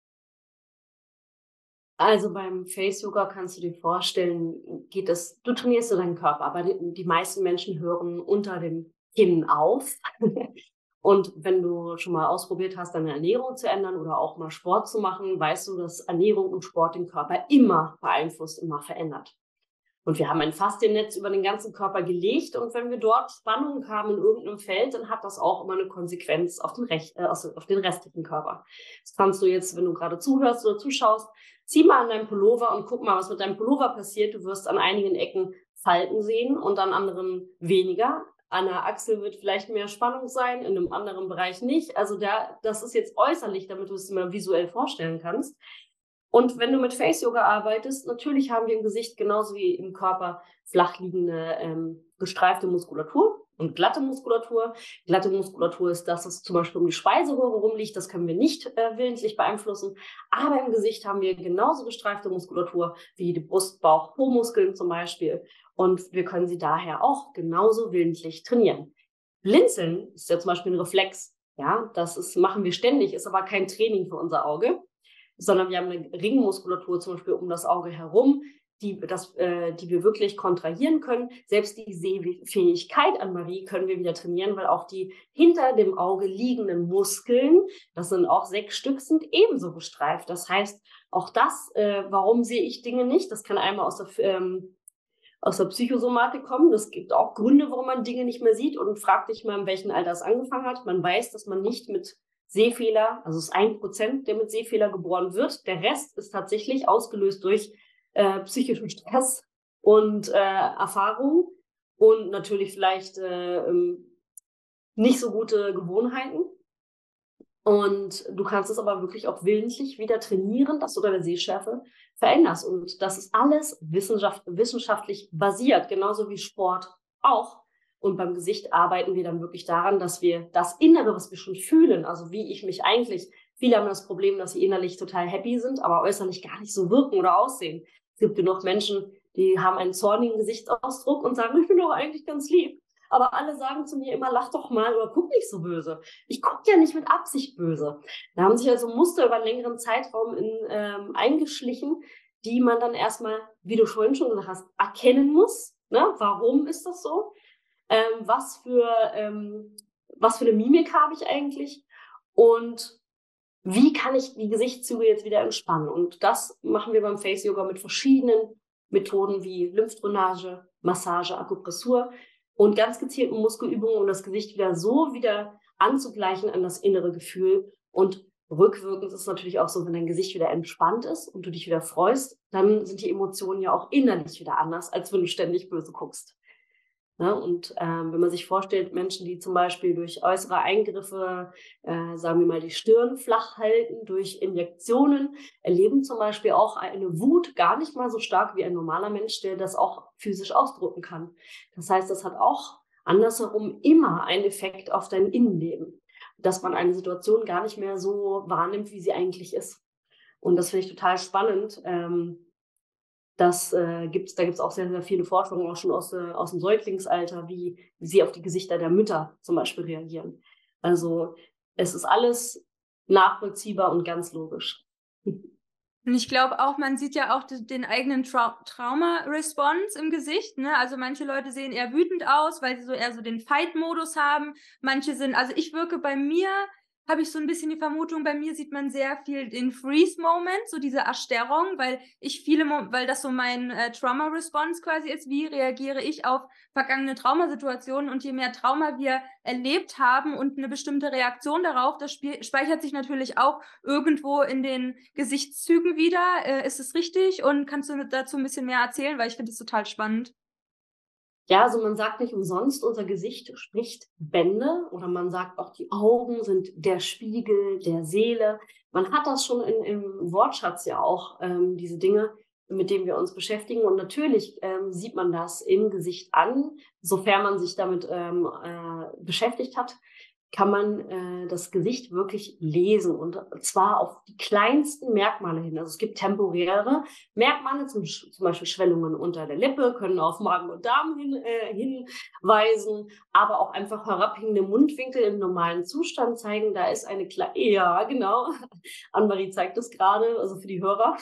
Also beim Face Yoga kannst du dir vorstellen, geht es, du trainierst so deinen Körper, aber die, die meisten Menschen hören unter dem Kinn auf. Und wenn du schon mal ausprobiert hast, deine Ernährung zu ändern oder auch mal Sport zu machen, weißt du, dass Ernährung und Sport den Körper immer beeinflusst, immer verändert. Und wir haben ein Fasziennetz über den ganzen Körper gelegt und wenn wir dort Spannungen haben in irgendeinem Feld, dann hat das auch immer eine Konsequenz auf den, Rech äh, auf den restlichen Körper. Das kannst du jetzt, wenn du gerade zuhörst oder zuschaust, zieh mal an deinem Pullover und guck mal, was mit deinem Pullover passiert. Du wirst an einigen Ecken Falten sehen und an anderen weniger. An der Achsel wird vielleicht mehr Spannung sein, in einem anderen Bereich nicht. Also da, das ist jetzt äußerlich, damit du es dir mal visuell vorstellen kannst. Und wenn du mit Face Yoga arbeitest, natürlich haben wir im Gesicht genauso wie im Körper flach liegende, ähm, gestreifte Muskulatur und glatte Muskulatur. Glatte Muskulatur ist das, was zum Beispiel um die Speiseröhre rumliegt. Das können wir nicht äh, willentlich beeinflussen. Aber im Gesicht haben wir genauso gestreifte Muskulatur wie die Brust-, Bauch-, Po-Muskeln zum Beispiel. Und wir können sie daher auch genauso willentlich trainieren. Blinzeln ist ja zum Beispiel ein Reflex. Ja, das ist, machen wir ständig, ist aber kein Training für unser Auge, sondern wir haben eine Ringmuskulatur zum Beispiel um das Auge herum, die, das, äh, die wir wirklich kontrahieren können. Selbst die Sehfähigkeit an Marie können wir wieder trainieren, weil auch die hinter dem Auge liegenden Muskeln, das sind auch sechs Stück, sind ebenso gestreift. Das heißt, auch das, äh, warum sehe ich Dinge nicht, das kann einmal aus der, ähm, aus der Psychosomatik kommen. Das gibt auch Gründe, warum man Dinge nicht mehr sieht, und fragt dich mal, in welchem Alter es angefangen hat. Man weiß, dass man nicht mit Sehfehler, also es ist ein Prozent, der mit Sehfehler geboren wird. Der Rest ist tatsächlich ausgelöst durch äh, psychischen Stress und äh, Erfahrung und natürlich vielleicht äh, nicht so gute Gewohnheiten. Und du kannst es aber wirklich auch willentlich wieder trainieren, dass du deine Sehschärfe veränderst. Und das ist alles wissenschaft wissenschaftlich basiert, genauso wie Sport auch. Und beim Gesicht arbeiten wir dann wirklich daran, dass wir das Innere, was wir schon fühlen, also wie ich mich eigentlich, viele haben das Problem, dass sie innerlich total happy sind, aber äußerlich gar nicht so wirken oder aussehen. Es gibt genug Menschen, die haben einen zornigen Gesichtsausdruck und sagen, ich bin doch eigentlich ganz lieb. Aber alle sagen zu mir immer, lach doch mal oder guck nicht so böse. Ich gucke ja nicht mit Absicht böse. Da haben sich also Muster über einen längeren Zeitraum in, ähm, eingeschlichen, die man dann erstmal, wie du vorhin schon gesagt hast, erkennen muss. Ne? Warum ist das so? Ähm, was für, ähm, was für eine Mimik habe ich eigentlich? Und wie kann ich die Gesichtszüge jetzt wieder entspannen? Und das machen wir beim Face Yoga mit verschiedenen Methoden wie Lymphdrainage, Massage, Akupressur und ganz gezielten Muskelübungen, um das Gesicht wieder so wieder anzugleichen an das innere Gefühl. Und rückwirkend ist es natürlich auch so, wenn dein Gesicht wieder entspannt ist und du dich wieder freust, dann sind die Emotionen ja auch innerlich wieder anders, als wenn du ständig böse guckst. Ne? Und ähm, wenn man sich vorstellt, Menschen, die zum Beispiel durch äußere Eingriffe, äh, sagen wir mal, die Stirn flach halten, durch Injektionen, erleben zum Beispiel auch eine Wut gar nicht mal so stark wie ein normaler Mensch, der das auch physisch ausdrücken kann. Das heißt, das hat auch andersherum immer einen Effekt auf dein Innenleben, dass man eine Situation gar nicht mehr so wahrnimmt, wie sie eigentlich ist. Und das finde ich total spannend. Ähm, Das äh, gibt's, da gibt es auch sehr, sehr viele Forschungen, auch schon aus, äh, aus dem Säuglingsalter, wie, wie sie auf die Gesichter der Mütter zum Beispiel reagieren. Also es ist alles nachvollziehbar und ganz logisch. Und ich glaube auch, man sieht ja auch den eigenen Trau Trauma-Response im Gesicht, ne? Also manche Leute sehen eher wütend aus, weil sie so eher so den Fight-Modus haben. Manche sind, also ich wirke bei mir, habe ich so ein bisschen die Vermutung, bei mir sieht man sehr viel den Freeze-Moment, so diese Erstarrung, weil ich viele, Mo weil das so mein äh, Trauma-Response quasi ist, wie reagiere ich auf vergangene Traumasituationen, und je mehr Trauma wir erlebt haben und eine bestimmte Reaktion darauf, das Spiel speichert sich natürlich auch irgendwo in den Gesichtszügen wieder. Äh, ist es richtig? Und kannst du dazu ein bisschen mehr erzählen, weil ich finde es total spannend. Ja, also man sagt nicht umsonst, unser Gesicht spricht Bände, oder man sagt auch, die Augen sind der Spiegel der Seele. Man hat das schon in, im Wortschatz ja auch, ähm, diese Dinge, mit denen wir uns beschäftigen. Und natürlich ähm, sieht man das im Gesicht an, sofern man sich damit ähm, äh, beschäftigt hat, kann man äh, das Gesicht wirklich lesen, und zwar auf die kleinsten Merkmale hin. Also es gibt temporäre Merkmale, zum, zum Beispiel Schwellungen unter der Lippe, können auf Magen und Darm hin, äh, hinweisen, aber auch einfach herabhängende Mundwinkel im normalen Zustand zeigen. Da ist eine kleine, ja genau, Annemarie zeigt das gerade, also für die Hörer.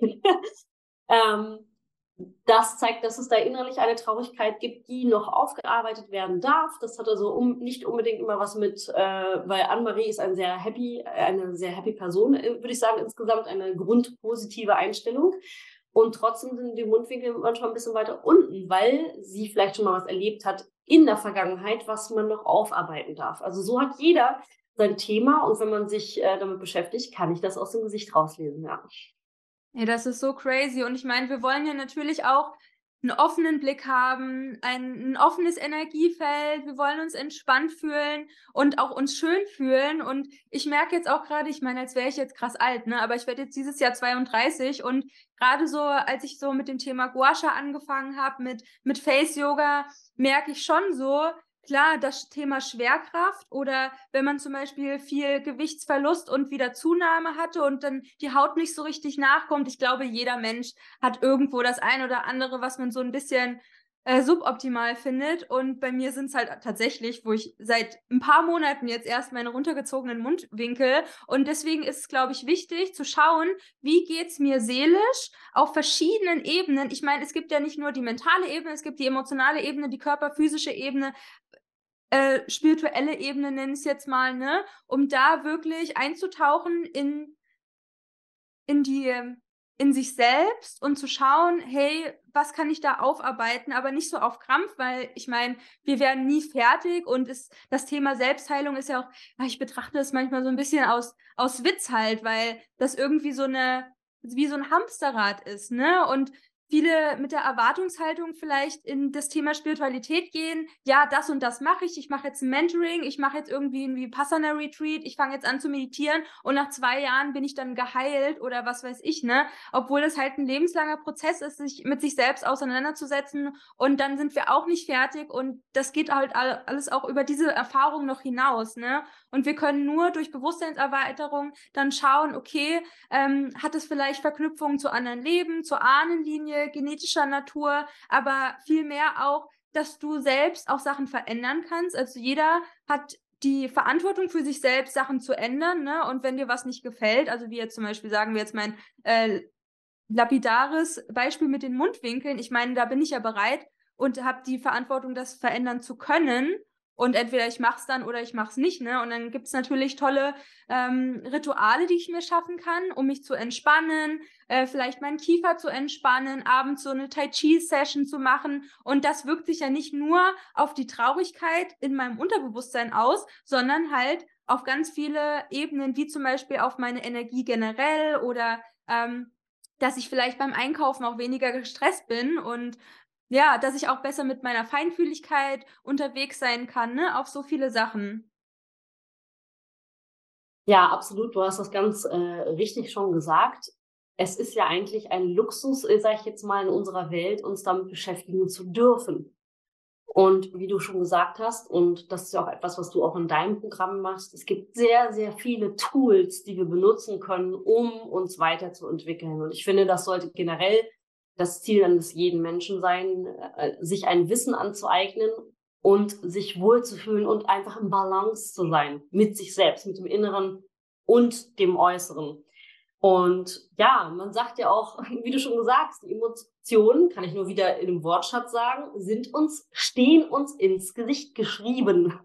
ähm, Das zeigt, dass es da innerlich eine Traurigkeit gibt, die noch aufgearbeitet werden darf. Das hat also um, nicht unbedingt immer was mit, äh, weil Annemarie ist ein sehr happy, eine sehr happy Person, würde ich sagen, insgesamt eine grundpositive Einstellung. Und trotzdem sind die Mundwinkel manchmal ein bisschen weiter unten, weil sie vielleicht schon mal was erlebt hat in der Vergangenheit, was man noch aufarbeiten darf. Also so hat jeder sein Thema, und wenn man sich äh, damit beschäftigt, kann ich das aus dem Gesicht rauslesen, ja. Ja, das ist so crazy. Und ich meine, wir wollen ja natürlich auch einen offenen Blick haben, ein, ein offenes Energiefeld. Wir wollen uns entspannt fühlen und auch uns schön fühlen. Und ich merke jetzt auch gerade, ich meine, als wäre ich jetzt krass alt, ne? Aber ich werde jetzt dieses Jahr zweiunddreißig und gerade so, als ich so mit dem Thema Gua Sha angefangen habe, mit, mit Face Yoga, merke ich schon so, klar, das Thema Schwerkraft oder wenn man zum Beispiel viel Gewichtsverlust und wieder Zunahme hatte und dann die Haut nicht so richtig nachkommt. Ich glaube, jeder Mensch hat irgendwo das ein oder andere, was man so ein bisschen äh, suboptimal findet. Und bei mir sind es halt tatsächlich, wo ich seit ein paar Monaten jetzt erst meine runtergezogenen Mundwinkel. Und deswegen ist es, glaube ich, wichtig zu schauen, wie geht's mir seelisch auf verschiedenen Ebenen. Ich meine, es gibt ja nicht nur die mentale Ebene, es gibt die emotionale Ebene, die körperphysische Ebene, Äh, spirituelle Ebene, nenne ich es jetzt mal, ne, um da wirklich einzutauchen in, in die, in sich selbst und zu schauen, hey, was kann ich da aufarbeiten, aber nicht so auf Krampf, weil ich meine, wir werden nie fertig und es, das Thema Selbstheilung ist ja auch, ich betrachte es manchmal so ein bisschen aus, aus Witz halt, weil das irgendwie so eine, wie so ein Hamsterrad ist, ne, und viele mit der Erwartungshaltung vielleicht in das Thema Spiritualität gehen, ja, das und das mache ich, ich mache jetzt ein Mentoring, ich mache jetzt irgendwie ein Vipassana-Retreat, ich fange jetzt an zu meditieren und nach zwei Jahren bin ich dann geheilt oder was weiß ich, ne? Obwohl das halt ein lebenslanger Prozess ist, sich mit sich selbst auseinanderzusetzen und dann sind wir auch nicht fertig und das geht halt alles auch über diese Erfahrung noch hinaus, ne? Und wir können nur durch Bewusstseinserweiterung dann schauen, okay, ähm, hat es vielleicht Verknüpfungen zu anderen Leben, zur Ahnenlinie, genetischer Natur, aber vielmehr auch, dass du selbst auch Sachen verändern kannst. Also jeder hat die Verantwortung für sich selbst, Sachen zu ändern, ne? Und wenn dir was nicht gefällt, also wie jetzt zum Beispiel, sagen wir jetzt mein äh, lapidares Beispiel mit den Mundwinkeln, ich meine, da bin ich ja bereit und habe die Verantwortung, das verändern zu können. Und entweder ich mache es dann oder ich mache es nicht, ne? Und dann gibt es natürlich tolle ähm, Rituale, die ich mir schaffen kann, um mich zu entspannen, äh, vielleicht meinen Kiefer zu entspannen, abends so eine Tai Chi Session zu machen. Und das wirkt sich ja nicht nur auf die Traurigkeit in meinem Unterbewusstsein aus, sondern halt auf ganz viele Ebenen, wie zum Beispiel auf meine Energie generell oder ähm, dass ich vielleicht beim Einkaufen auch weniger gestresst bin und ja, dass ich auch besser mit meiner Feinfühligkeit unterwegs sein kann, ne, auf so viele Sachen. Ja, absolut. Du hast das ganz äh, richtig schon gesagt. Es ist ja eigentlich ein Luxus, äh, sage ich jetzt mal, in unserer Welt, uns damit beschäftigen zu dürfen. Und wie du schon gesagt hast, und das ist ja auch etwas, was du auch in deinem Programm machst, es gibt sehr, sehr viele Tools, die wir benutzen können, um uns weiterzuentwickeln. Und ich finde, das sollte generell das Ziel eines jeden Menschen sein, äh, sich ein Wissen anzueignen und sich wohlzufühlen und einfach im Balance zu sein mit sich selbst, mit dem Inneren und dem Äußeren. Und ja, man sagt ja auch, wie du schon gesagt hast, die Emotionen, kann ich nur wieder in einem Wortschatz sagen, sind uns, stehen uns ins Gesicht geschrieben.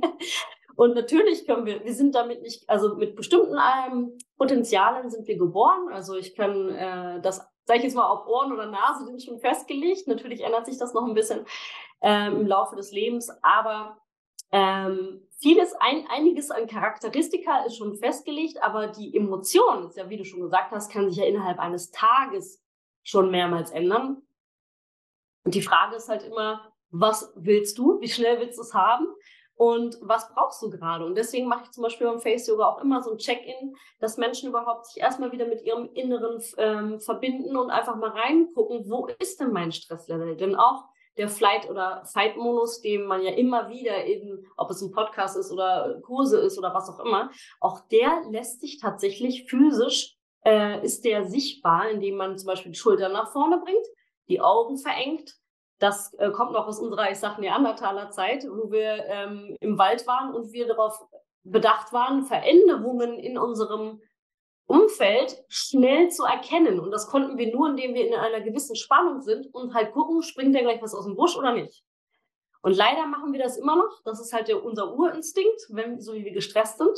Und natürlich können wir, wir sind damit nicht, also mit bestimmten ähm, Potenzialen sind wir geboren. Also ich kann äh, das, sag ich jetzt mal, auf Ohren oder Nase sind schon festgelegt. Natürlich ändert sich das noch ein bisschen ähm, im Laufe des Lebens, aber ähm, vieles, ein, einiges an Charakteristika ist schon festgelegt, aber die Emotion, ist ja, wie du schon gesagt hast, kann sich ja innerhalb eines Tages schon mehrmals ändern. Und die Frage ist halt immer, was willst du? Wie schnell willst du es haben? Und was brauchst du gerade? Und deswegen mache ich zum Beispiel beim Face Yoga auch immer so ein Check-in, dass Menschen überhaupt sich erstmal wieder mit ihrem Inneren ähm, verbinden und einfach mal reingucken, wo ist denn mein Stresslevel? Denn auch der Flight- oder Fight-Modus, den man ja immer wieder in, ob es ein Podcast ist oder Kurse ist oder was auch immer, auch der lässt sich tatsächlich physisch, äh, ist der sichtbar, indem man zum Beispiel die Schultern nach vorne bringt, die Augen verengt. Das äh, kommt noch aus unserer, ich sag, Neandertaler Zeit, wo wir ähm, im Wald waren und wir darauf bedacht waren, Veränderungen in unserem Umfeld schnell zu erkennen. Und das konnten wir nur, indem wir in einer gewissen Spannung sind und halt gucken, springt da gleich was aus dem Busch oder nicht. Und leider machen wir das immer noch. Das ist halt der, unser Urinstinkt, wenn, so wie wir gestresst sind.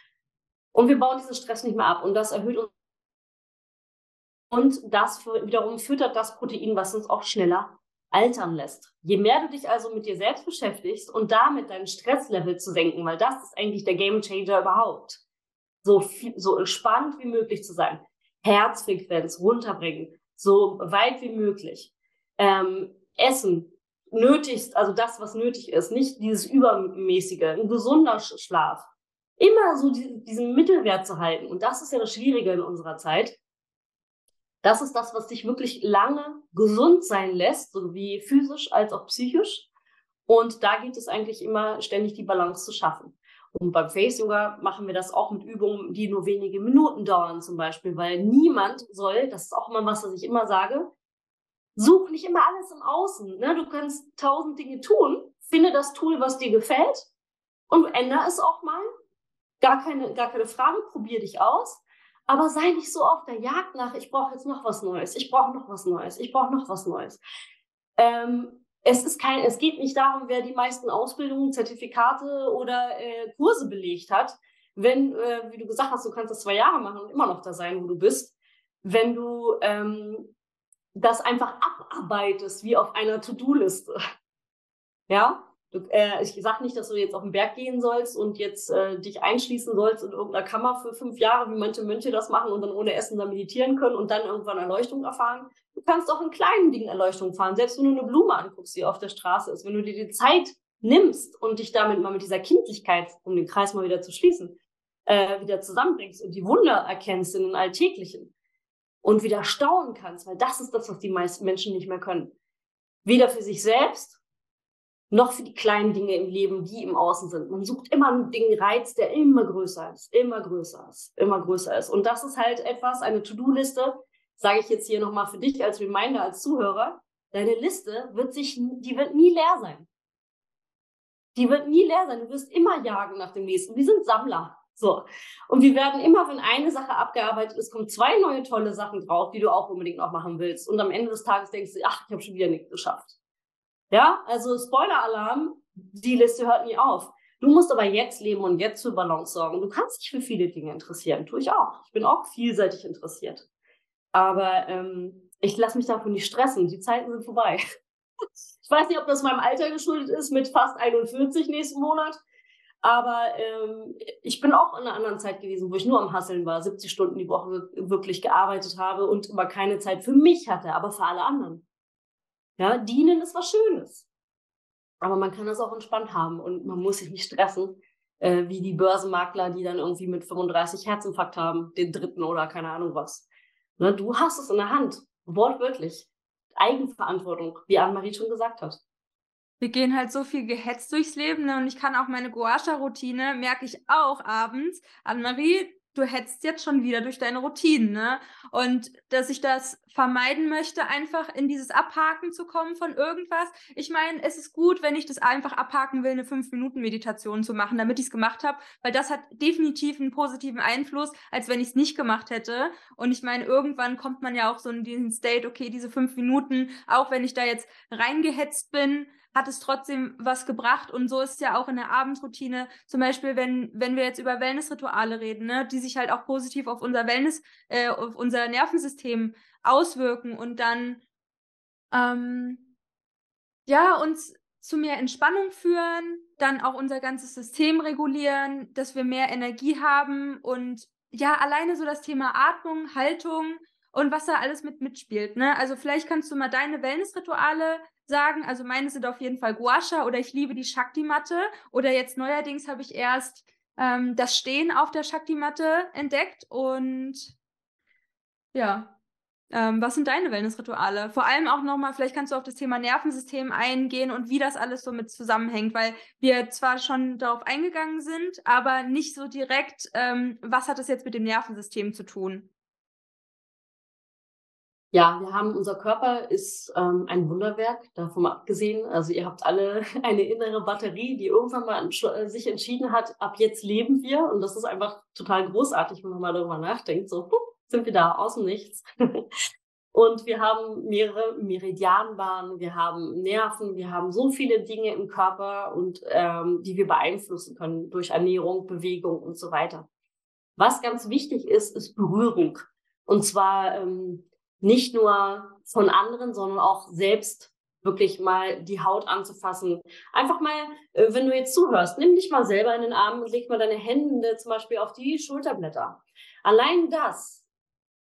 Und wir bauen diesen Stress nicht mehr ab. Und das erhöht uns. Und das wiederum füttert das Protein, was uns auch schneller altern lässt. Je mehr du dich also mit dir selbst beschäftigst und damit dein Stresslevel zu senken, weil das ist eigentlich der Gamechanger überhaupt, so, viel, so entspannt wie möglich zu sein. Herzfrequenz runterbringen, so weit wie möglich. Ähm, Essen, nötigst, also das, was nötig ist, nicht dieses Übermäßige, ein gesunder Schlaf. Immer so die, diesen Mittelwert zu halten. Und das ist ja das Schwierige in unserer Zeit. Das ist das, was dich wirklich lange gesund sein lässt, sowie physisch als auch psychisch. Und da geht es eigentlich immer ständig die Balance zu schaffen. Und beim Face Yoga machen wir das auch mit Übungen, die nur wenige Minuten dauern zum Beispiel, weil niemand soll, das ist auch immer was, was ich immer sage, such nicht immer alles im Außen. Ne? Du kannst tausend Dinge tun, finde das Tool, was dir gefällt und ändere es auch mal. Gar keine, gar keine Frage, probier dich aus. Aber sei nicht so auf der Jagd nach, ich brauche jetzt noch was Neues, ich brauche noch was Neues, ich brauche noch was Neues. Ähm, Es ist kein, es geht nicht darum, wer die meisten Ausbildungen, Zertifikate oder äh, Kurse belegt hat. Wenn, äh, wie du gesagt hast, du kannst das zwei Jahre machen und immer noch da sein, wo du bist. Wenn du ähm, das einfach abarbeitest, wie auf einer To-Do-Liste. Ja? Du, äh, ich sage nicht, dass du jetzt auf den Berg gehen sollst und jetzt äh, dich einschließen sollst in irgendeiner Kammer für fünf Jahre, wie manche Mönche das machen und dann ohne Essen da meditieren können und dann irgendwann Erleuchtung erfahren. Du kannst auch in kleinen Dingen Erleuchtung fahren, selbst wenn du eine Blume anguckst, die auf der Straße ist. Wenn du dir die Zeit nimmst und dich damit mal mit dieser Kindlichkeit, um den Kreis mal wieder zu schließen, äh, wieder zusammenbringst und die Wunder erkennst in den Alltäglichen und wieder staunen kannst, weil das ist das, was die meisten Menschen nicht mehr können. Weder für sich selbst, noch für die kleinen Dinge im Leben, die im Außen sind. Man sucht immer den Reiz, der immer größer ist, immer größer ist, immer größer ist. Und das ist halt etwas, eine To-Do-Liste, sage ich jetzt hier nochmal für dich als Reminder, als Zuhörer, deine Liste wird sich, die wird nie leer sein. Die wird nie leer sein. Du wirst immer jagen nach dem nächsten. Wir sind Sammler. So. Und wir werden immer, wenn eine Sache abgearbeitet ist, kommen zwei neue tolle Sachen drauf, die du auch unbedingt noch machen willst. Und am Ende des Tages denkst du, ach, ich habe schon wieder nichts geschafft. Ja, also Spoiler-Alarm, die Liste hört nie auf. Du musst aber jetzt leben und jetzt für Balance sorgen. Du kannst dich für viele Dinge interessieren, tue ich auch. Ich bin auch vielseitig interessiert. Aber ähm, ich lasse mich davon nicht stressen, die Zeiten sind vorbei. Ich weiß nicht, ob das meinem Alter geschuldet ist, mit fast einundvierzig nächsten Monat. Aber ähm, ich bin auch in einer anderen Zeit gewesen, wo ich nur am Hasseln war, siebzig Stunden die Woche wirklich gearbeitet habe und immer keine Zeit für mich hatte, aber für alle anderen. Ja, dienen ist was Schönes. Aber man kann das auch entspannt haben und man muss sich nicht stressen, äh, wie die Börsenmakler, die dann irgendwie mit fünfunddreißig Herzinfarkt haben, den dritten oder keine Ahnung was. Ne, du hast es in der Hand, wortwörtlich. Eigenverantwortung, wie Anne-Marie schon gesagt hat. Wir gehen halt so viel gehetzt durchs Leben, ne? Und ich kann auch meine Gua-Sha-Routine, merke ich auch abends. Anne-Marie, du hetzt jetzt schon wieder durch deine Routinen, ne? Und dass ich das vermeiden möchte, einfach in dieses Abhaken zu kommen von irgendwas. Ich meine, es ist gut, wenn ich das einfach abhaken will, eine fünf Minuten Meditation zu machen, damit ich es gemacht habe, weil das hat definitiv einen positiven Einfluss, als wenn ich es nicht gemacht hätte. Und ich meine, irgendwann kommt man ja auch so in diesen State, okay, diese fünf Minuten, auch wenn ich da jetzt reingehetzt bin, hat es trotzdem was gebracht. Und so ist es ja auch in der Abendroutine. Zum Beispiel, wenn, wenn wir jetzt über Wellnessrituale reden, ne, die sich halt auch positiv auf unser Wellness, äh, auf unser Nervensystem auswirken und dann ähm, ja, uns zu mehr Entspannung führen, dann auch unser ganzes System regulieren, dass wir mehr Energie haben und ja, alleine so das Thema Atmung, Haltung und was da alles mit mitspielt, ne? Also vielleicht kannst du mal deine Wellnessrituale sagen. Also meine sind auf jeden Fall Gua Sha oder ich liebe die Shakti-Matte. Oder jetzt neuerdings habe ich erst ähm, das Stehen auf der Shakti-Matte entdeckt. Und ja, ähm, was sind deine Wellnessrituale? Vor allem auch nochmal, vielleicht kannst du auf das Thema Nervensystem eingehen und wie das alles so mit zusammenhängt, weil wir zwar schon darauf eingegangen sind, aber nicht so direkt, ähm, was hat das jetzt mit dem Nervensystem zu tun? Ja, wir haben, unser Körper ist ähm, ein Wunderwerk, davon mal abgesehen. Also ihr habt alle eine innere Batterie, die irgendwann mal entsch- sich entschieden hat, ab jetzt leben wir. Und das ist einfach total großartig, wenn man mal darüber nachdenkt. So, puh, sind wir da aus dem Nichts. Und wir haben mehrere Meridianbahnen, wir haben Nerven, wir haben so viele Dinge im Körper, und ähm, die wir beeinflussen können durch Ernährung, Bewegung und so weiter. Was ganz wichtig ist, ist Berührung. Und zwar ähm, nicht nur von anderen, sondern auch selbst wirklich mal die Haut anzufassen. Einfach mal, äh, wenn du jetzt zuhörst, nimm dich mal selber in den Arm und leg mal deine Hände zum Beispiel auf die Schulterblätter. Allein das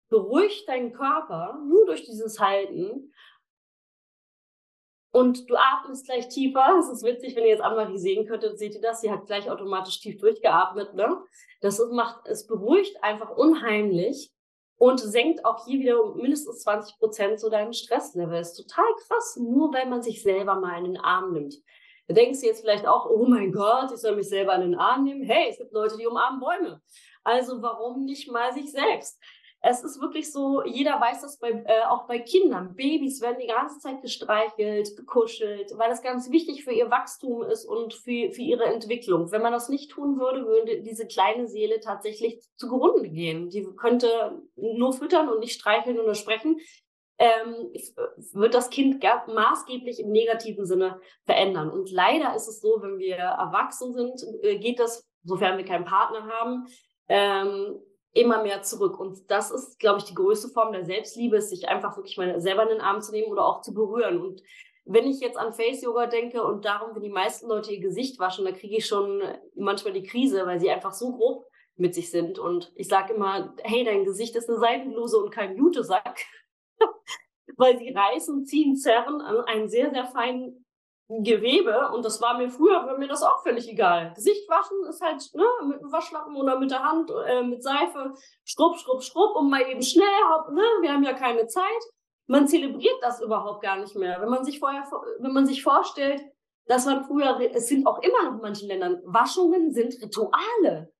beruhigt deinen Körper nur durch dieses Halten. Und du atmest gleich tiefer. Es ist witzig, wenn ihr jetzt Anne-Marie sehen könntet, seht ihr das? Sie hat gleich automatisch tief durchgeatmet. Ne? Das ist, macht, es beruhigt einfach unheimlich und senkt auch hier wieder um mindestens zwanzig Prozent so deinen Stresslevel. Das ist total krass, nur weil man sich selber mal in den Arm nimmt. Da denkst du jetzt vielleicht auch, oh mein Gott, ich soll mich selber in den Arm nehmen. Hey, es gibt Leute, die umarmen Bäume. Also warum nicht mal sich selbst? Es ist wirklich so, jeder weiß das bei, äh, auch bei Kindern. Babys werden die ganze Zeit gestreichelt, gekuschelt, weil das ganz wichtig für ihr Wachstum ist und für, für ihre Entwicklung. Wenn man das nicht tun würde, würde diese kleine Seele tatsächlich zugrunde gehen. Die könnte nur füttern und nicht streicheln oder sprechen. Ähm, wird das Kind maßgeblich im negativen Sinne verändern. Und leider ist es so, wenn wir erwachsen sind, äh, geht das, sofern wir keinen Partner haben, ähm, immer mehr zurück. Und das ist, glaube ich, die größte Form der Selbstliebe, ist, sich einfach wirklich mal selber in den Arm zu nehmen oder auch zu berühren. Und wenn ich jetzt an Face-Yoga denke und darum, wenn die meisten Leute ihr Gesicht waschen, da kriege ich schon manchmal die Krise, weil sie einfach so grob mit sich sind. Und ich sage immer, hey, dein Gesicht ist eine Seidenbluse und kein Jutesack. Weil sie reißen, ziehen, zerren an einen sehr, sehr feinen Gewebe. Und das war mir früher, war mir das auch völlig egal. Gesicht waschen ist halt ne, mit dem Waschlappen oder mit der Hand, äh, mit Seife, schrupp, schrupp, schrupp und mal eben schnell, ne, wir haben ja keine Zeit. Man zelebriert das überhaupt gar nicht mehr. Wenn man sich vorher, wenn man sich vorstellt, dass man früher, es sind auch immer noch in manchen Ländern, Waschungen sind Rituale.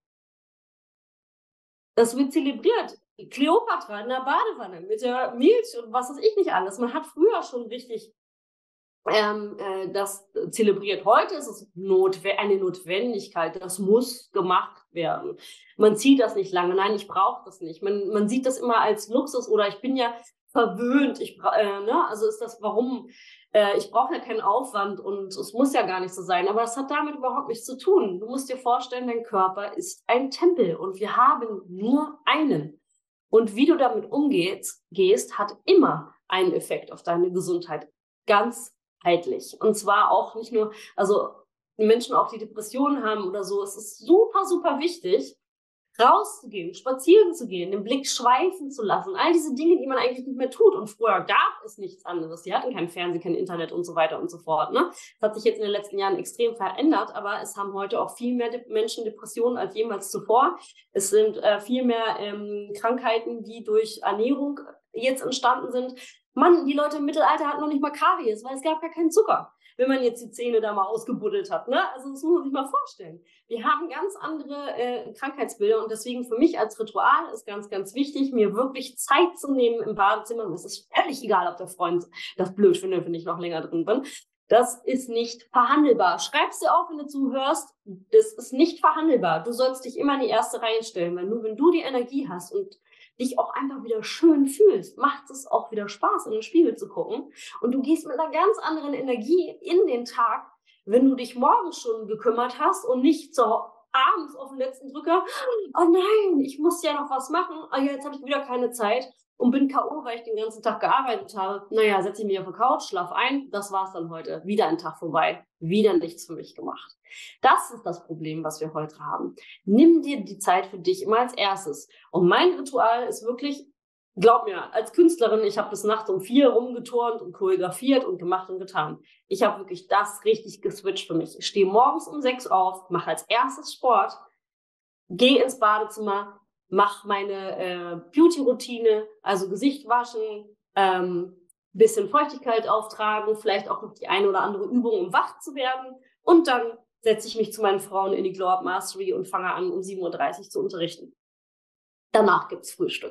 Das wird zelebriert. Kleopatra in der Badewanne mit der Milch und was weiß ich nicht alles. Man hat früher schon richtig ähm, äh, das zelebriert. Heute ist es notwe- eine Notwendigkeit. Das muss gemacht werden. Man zieht das nicht lange. Nein, ich brauche das nicht. Man, man sieht das immer als Luxus oder ich bin ja verwöhnt. Ich, äh, ne? Also ist das, warum? Äh, ich brauche ja keinen Aufwand und es muss ja gar nicht so sein. Aber das hat damit überhaupt nichts zu tun. Du musst dir vorstellen, dein Körper ist ein Tempel und wir haben nur einen. Und wie du damit umgehst, gehst, hat immer einen Effekt auf deine Gesundheit. Ganzheitlich. Und zwar auch nicht nur, also Menschen auch, die Depressionen haben oder so, es ist super, super wichtig, rauszugehen, spazieren zu gehen, den Blick schweifen zu lassen. All diese Dinge, die man eigentlich nicht mehr tut. Und früher gab es nichts anderes. Die hatten kein Fernsehen, kein Internet und so weiter und so fort. Ne? Das hat sich jetzt in den letzten Jahren extrem verändert, aber es haben heute auch viel mehr De- Menschen Depressionen als jemals zuvor. Es sind äh, viel mehr ähm, Krankheiten, die durch Ernährung jetzt entstanden sind. Mann, die Leute im Mittelalter hatten noch nicht mal Karies, weil es gab gar keinen Zucker, wenn man jetzt die Zähne da mal ausgebuddelt hat. Ne? Also das muss man sich mal vorstellen. Wir haben ganz andere äh, Krankheitsbilder und deswegen für mich als Ritual ist ganz, ganz wichtig, mir wirklich Zeit zu nehmen im Badezimmer. Und es ist völlig egal, ob der Freund das blöd findet, wenn ich noch länger drin bin. Das ist nicht verhandelbar. Schreib's dir auf, wenn du zuhörst. Das ist nicht verhandelbar. Du sollst dich immer in die erste Reihe stellen, weil nur wenn du die Energie hast und dich auch einfach wieder schön fühlst, macht es auch wieder Spaß, in den Spiegel zu gucken. Und du gehst mit einer ganz anderen Energie in den Tag, wenn du dich morgens schon gekümmert hast und nicht so abends auf den letzten Drücker, oh nein, ich muss ja noch was machen, oh ja, jetzt habe ich wieder keine Zeit und bin K O, weil ich den ganzen Tag gearbeitet habe. Naja, setze ich mich auf die Couch, schlaf ein, das war's dann heute. Wieder ein Tag vorbei, wieder nichts für mich gemacht. Das ist das Problem, was wir heute haben. Nimm dir die Zeit für dich immer als erstes. Und mein Ritual ist wirklich, glaub mir, als Künstlerin, ich habe bis nachts um vier rumgeturnt und choreografiert und gemacht und getan. Ich habe wirklich das richtig geswitcht für mich. Ich stehe morgens um sechs auf, mache als erstes Sport, gehe ins Badezimmer, mache meine äh, Beauty-Routine, also Gesicht waschen, ähm, bisschen Feuchtigkeit auftragen, vielleicht auch noch die eine oder andere Übung, um wach zu werden. Und dann setze ich mich zu meinen Frauen in die Glow Up Mastery und fange an, um sieben Uhr dreißig zu unterrichten. Danach gibt's Frühstück.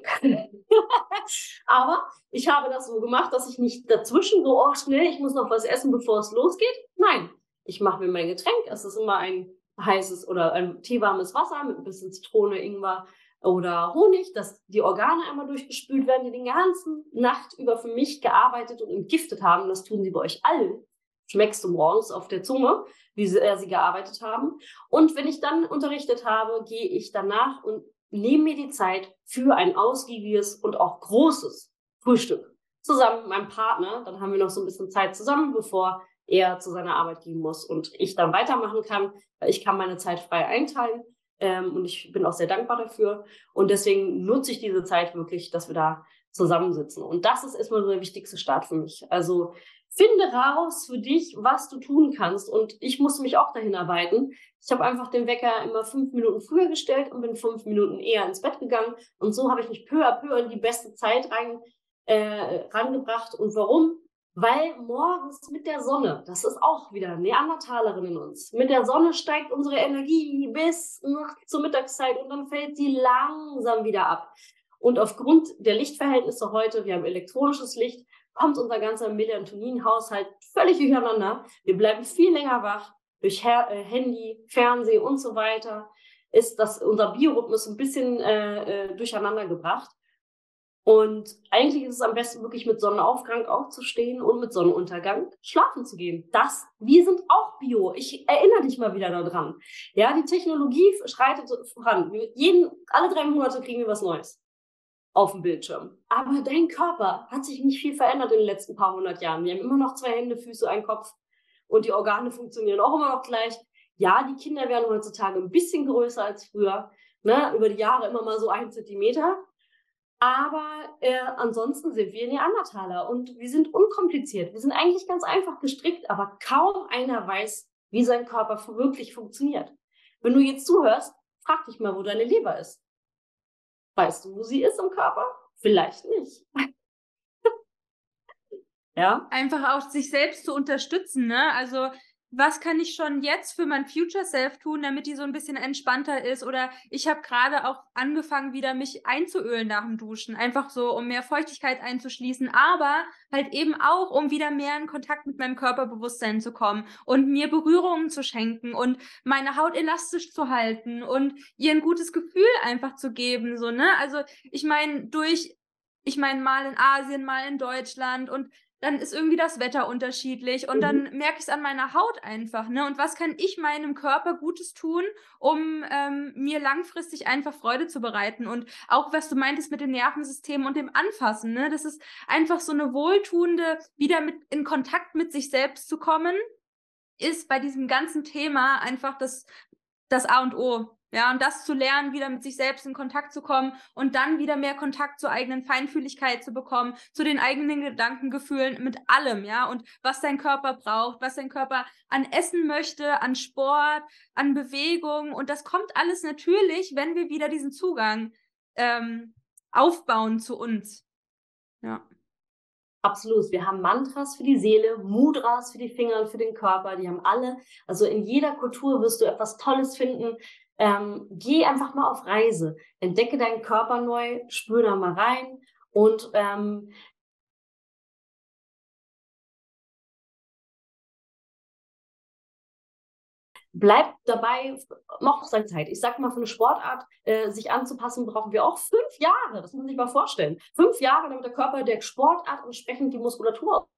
Aber ich habe das so gemacht, dass ich nicht dazwischen so, oh schnell, ich muss noch was essen, bevor es losgeht. Nein, ich mache mir mein Getränk. Es ist immer ein heißes oder ein teewarmes Wasser mit ein bisschen Zitrone, Ingwer oder Honig, dass die Organe einmal durchgespült werden, die den ganzen Nacht über für mich gearbeitet und entgiftet haben. Das tun sie bei euch allen. Schmeckst du morgens auf der Zunge, wie sehr sie gearbeitet haben. Und wenn ich dann unterrichtet habe, gehe ich danach und nehme mir die Zeit für ein ausgiebiges und auch großes Frühstück. Zusammen mit meinem Partner. Dann haben wir noch so ein bisschen Zeit zusammen, bevor er zu seiner Arbeit gehen muss und ich dann weitermachen kann. Ich kann meine Zeit frei einteilen. Ähm, und ich bin auch sehr dankbar dafür. Und deswegen nutze ich diese Zeit wirklich, dass wir da zusammensitzen. Und das ist erstmal so der wichtigste Start für mich. Also finde raus für dich, was du tun kannst. Und ich musste mich auch dahin arbeiten. Ich habe einfach den Wecker immer fünf Minuten früher gestellt und bin fünf Minuten eher ins Bett gegangen. Und so habe ich mich peu à peu in die beste Zeit rein, äh, rangebracht. Und warum? Weil morgens mit der Sonne, das ist auch wieder Neandertalerin in uns, mit der Sonne steigt unsere Energie bis zur Mittagszeit und dann fällt sie langsam wieder ab. Und aufgrund der Lichtverhältnisse heute, wir haben elektronisches Licht, kommt unser ganzer Melatonin-Haushalt völlig durcheinander. Wir bleiben viel länger wach durch Her- äh, Handy, Fernsehen und so weiter. Ist das unser Biorhythmus ein bisschen äh, äh, durcheinander gebracht. Und eigentlich ist es am besten, wirklich mit Sonnenaufgang aufzustehen und mit Sonnenuntergang schlafen zu gehen. Das, wir sind auch Bio. Ich erinnere dich mal wieder daran. Ja, die Technologie schreitet voran. Jeden, alle drei Monate kriegen wir was Neues auf dem Bildschirm. Aber dein Körper hat sich nicht viel verändert in den letzten paar hundert Jahren. Wir haben immer noch zwei Hände, Füße, einen Kopf und die Organe funktionieren auch immer noch gleich. Ja, die Kinder werden heutzutage ein bisschen größer als früher. Ne? Über die Jahre immer mal so ein Zentimeter. Aber äh, ansonsten sind wir Neandertaler und wir sind unkompliziert. Wir sind eigentlich ganz einfach gestrickt, aber kaum einer weiß, wie sein Körper wirklich funktioniert. Wenn du jetzt zuhörst, frag dich mal, wo deine Leber ist. Weißt du, wo sie ist im Körper? Vielleicht nicht. Ja? Einfach auch sich selbst zu unterstützen, ne? Also was kann ich schon jetzt für mein Future Self tun, damit die so ein bisschen entspannter ist? Oder ich habe gerade auch angefangen, wieder mich einzuölen nach dem Duschen. Einfach so, um mehr Feuchtigkeit einzuschließen, aber halt eben auch, um wieder mehr in Kontakt mit meinem Körperbewusstsein zu kommen und mir Berührungen zu schenken und meine Haut elastisch zu halten und ihr ein gutes Gefühl einfach zu geben, so, ne? Also ich meine, durch, ich meine, mal in Asien, mal in Deutschland und dann ist irgendwie das Wetter unterschiedlich und mhm. dann merke ich es an meiner Haut einfach, ne? Und was kann ich meinem Körper Gutes tun, um ähm, mir langfristig einfach Freude zu bereiten? Und auch, was du meintest mit dem Nervensystem und dem Anfassen, ne? Das ist einfach so eine wohltuende, wieder mit in Kontakt mit sich selbst zu kommen, ist bei diesem ganzen Thema einfach das, das A und O. Ja, und das zu lernen, wieder mit sich selbst in Kontakt zu kommen und dann wieder mehr Kontakt zur eigenen Feinfühligkeit zu bekommen, zu den eigenen Gedankengefühlen, mit allem, ja, und was dein Körper braucht, was dein Körper an Essen möchte, an Sport, an Bewegung, und das kommt alles natürlich, wenn wir wieder diesen Zugang ähm, aufbauen zu uns. Ja. Absolut. Wir haben Mantras für die Seele, Mudras für die Finger und für den Körper. Die haben alle, also in jeder Kultur wirst du etwas Tolles finden. Ähm, geh einfach mal auf Reise, entdecke deinen Körper neu, spür da mal rein und ähm, bleib dabei noch seine Zeit. Ich sag mal, für eine Sportart äh, sich anzupassen, brauchen wir auch fünf Jahre. Das muss man sich mal vorstellen. Fünf Jahre, damit der Körper der Sportart entsprechend die Muskulatur.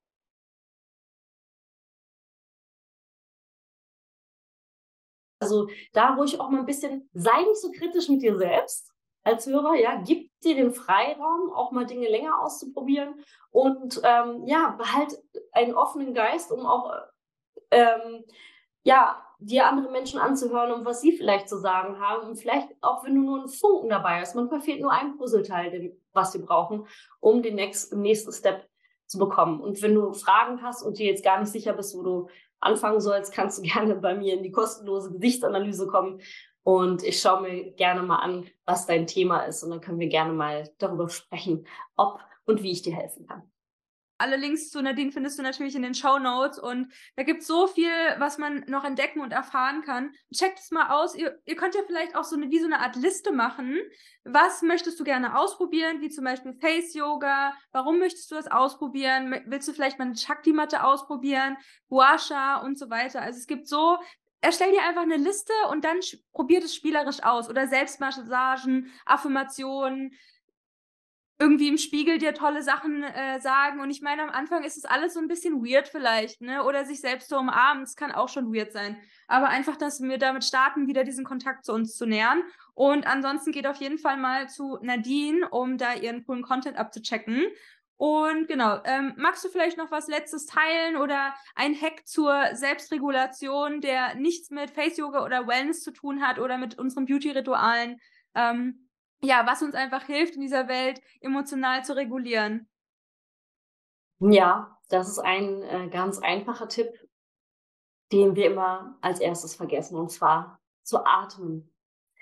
Also da ruhig auch mal ein bisschen, sei nicht so kritisch mit dir selbst als Hörer, ja, gib dir den Freiraum, auch mal Dinge länger auszuprobieren und ähm, ja, behalt einen offenen Geist, um auch ähm, ja, dir andere Menschen anzuhören und was sie vielleicht zu sagen haben und vielleicht auch, wenn du nur einen Funken dabei hast, manchmal fehlt nur ein Puzzleteil, den, was wir brauchen, um den nächsten, nächsten Step zu bekommen. Und wenn du Fragen hast und dir jetzt gar nicht sicher bist, wo du anfangen sollst, kannst du gerne bei mir in die kostenlose Gesichtsanalyse kommen und ich schaue mir gerne mal an, was dein Thema ist und dann können wir gerne mal darüber sprechen, ob und wie ich dir helfen kann. Alle Links zu Nadine findest du natürlich in den Shownotes und da gibt es so viel, was man noch entdecken und erfahren kann. Checkt es mal aus. Ihr, ihr könnt ja vielleicht auch so eine, wie so eine Art Liste machen. Was möchtest du gerne ausprobieren, wie zum Beispiel Face Yoga? Warum möchtest du das ausprobieren? Willst du vielleicht mal eine Shakti-Matte ausprobieren? Gua Sha und so weiter. Also es gibt so, erstell dir einfach eine Liste und dann probiert es spielerisch aus. Oder Selbstmassagen, Affirmationen, irgendwie im Spiegel dir tolle Sachen äh, sagen. Und ich meine, am Anfang ist es alles so ein bisschen weird vielleicht, ne? Oder sich selbst so umarmen, das kann auch schon weird sein. Aber einfach, dass wir damit starten, wieder diesen Kontakt zu uns zu nähern. Und ansonsten geht auf jeden Fall mal zu Nadine, um da ihren coolen Content abzuchecken. Und genau, ähm, magst du vielleicht noch was Letztes teilen oder ein Hack zur Selbstregulation, der nichts mit Face-Yoga oder Wellness zu tun hat oder mit unseren Beauty-Ritualen, ähm, ja, was uns einfach hilft, in dieser Welt emotional zu regulieren? Ja, das ist ein äh, ganz einfacher Tipp, den wir immer als erstes vergessen, und zwar zu atmen.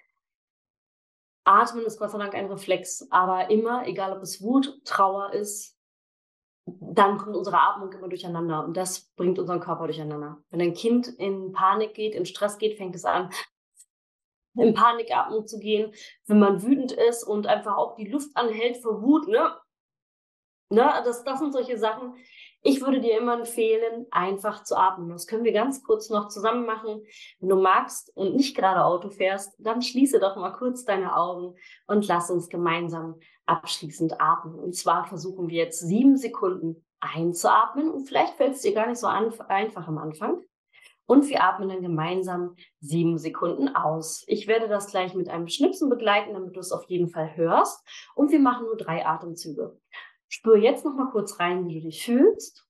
Atmen ist Gott sei Dank ein Reflex, aber immer, egal ob es Wut, Trauer ist, dann kommt unsere Atmung immer durcheinander und das bringt unseren Körper durcheinander. Wenn ein Kind in Panik geht, in Stress geht, fängt es an, in Panikatmung zu gehen. Wenn man wütend ist und einfach auch die Luft anhält vor Wut, ne? Ne? Das, das sind solche Sachen. Ich würde dir immer empfehlen, einfach zu atmen. Das können wir ganz kurz noch zusammen machen. Wenn du magst und nicht gerade Auto fährst, dann schließe doch mal kurz deine Augen und lass uns gemeinsam abschließend atmen. Und zwar versuchen wir jetzt sieben Sekunden einzuatmen und vielleicht fällt es dir gar nicht so einfach am Anfang. Und wir atmen dann gemeinsam sieben Sekunden aus. Ich werde das gleich mit einem Schnipsen begleiten, damit du es auf jeden Fall hörst. Und wir machen nur drei Atemzüge. Spür jetzt noch mal kurz rein, wie du dich fühlst.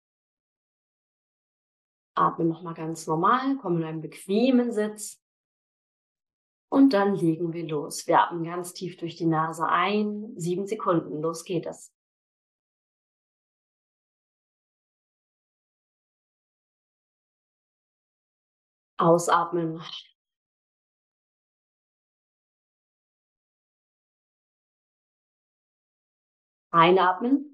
Atme noch mal ganz normal, komm in einen bequemen Sitz. Und dann legen wir los. Wir atmen ganz tief durch die Nase ein. Sieben Sekunden, los geht es. Ausatmen. Einatmen.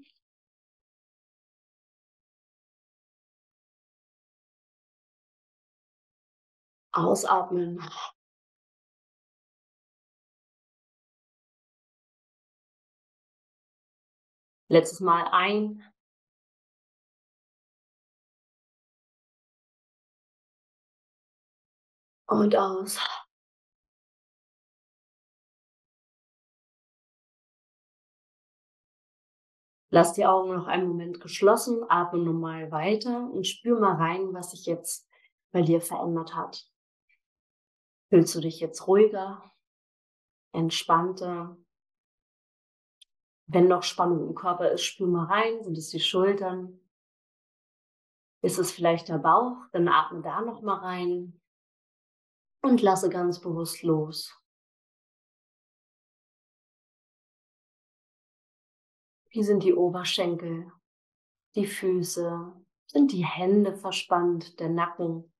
Ausatmen. Letztes Mal ein. Und aus. Lass die Augen noch einen Moment geschlossen, atme normal weiter und spür mal rein, was sich jetzt bei dir verändert hat. Fühlst du dich jetzt ruhiger, entspannter? Wenn noch Spannung im Körper ist, spür mal rein. Sind es die Schultern? Ist es vielleicht der Bauch? Dann atme da noch mal rein und lasse ganz bewusst los. Wie sind die Oberschenkel, die Füße? Sind die Hände verspannt, der Nacken?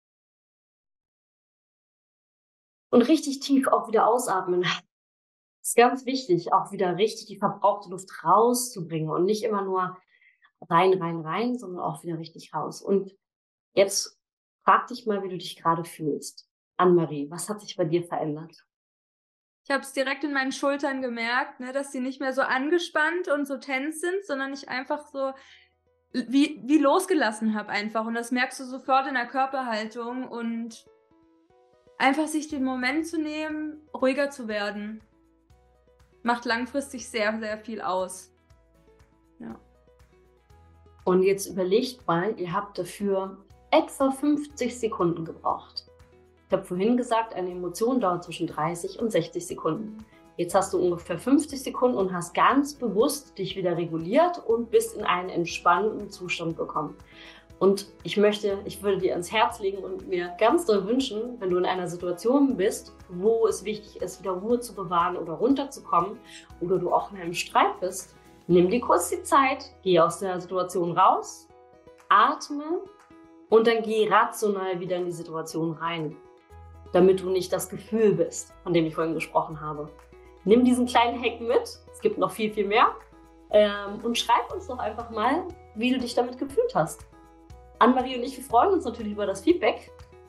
Und richtig tief auch wieder ausatmen. Das ist ganz wichtig, auch wieder richtig die verbrauchte Luft rauszubringen und nicht immer nur rein, rein, rein, sondern auch wieder richtig raus. Und jetzt frag dich mal, wie du dich gerade fühlst. Anne-Marie, was hat sich bei dir verändert? Ich habe es direkt in meinen Schultern gemerkt, ne, dass sie nicht mehr so angespannt und so tense sind, sondern ich einfach so wie, wie losgelassen habe einfach. Und das merkst du sofort in der Körperhaltung und einfach sich den Moment zu nehmen, ruhiger zu werden, macht langfristig sehr, sehr viel aus. Ja. Und jetzt überlegt mal, ihr habt dafür etwa fünfzig Sekunden gebraucht. Ich habe vorhin gesagt, eine Emotion dauert zwischen dreißig und sechzig Sekunden. Jetzt hast du ungefähr fünfzig Sekunden und hast ganz bewusst dich wieder reguliert und bist in einen entspannten Zustand gekommen. Und ich möchte, ich würde dir ans Herz legen und mir ganz doll wünschen, wenn du in einer Situation bist, wo es wichtig ist, wieder Ruhe zu bewahren oder runterzukommen oder du auch in einem Streit bist, nimm dir kurz die Zeit, geh aus der Situation raus, atme und dann geh rational wieder in die Situation rein, damit du nicht das Gefühl bist, von dem ich vorhin gesprochen habe. Nimm diesen kleinen Hack mit, es gibt noch viel, viel mehr, ähm, und schreib uns doch einfach mal, wie du dich damit gefühlt hast. Anne-Marie und ich, wir freuen uns natürlich über das Feedback.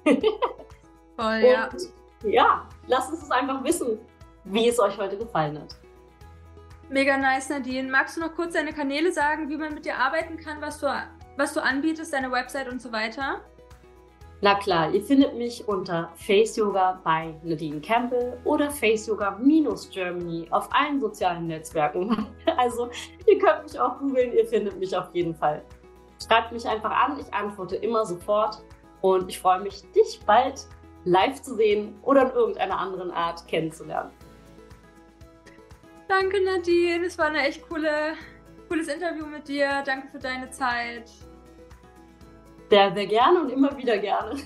Voll, ja. Und ja, lasst uns es einfach wissen, wie es euch heute gefallen hat. Mega nice, Nadine. Magst du noch kurz deine Kanäle sagen, wie man mit dir arbeiten kann, was du, was du anbietest, deine Website und so weiter? Na klar, ihr findet mich unter Face Yoga bei Nadine Campbell oder Face Yoga Germany auf allen sozialen Netzwerken. Also ihr könnt mich auch googeln, ihr findet mich auf jeden Fall. Schreibt mich einfach an, ich antworte immer sofort und ich freue mich, dich bald live zu sehen oder in irgendeiner anderen Art kennenzulernen. Danke, Nadine. Es war eine echt coole Cooles Interview mit dir. Danke für deine Zeit. Sehr, sehr gerne und immer wieder gerne.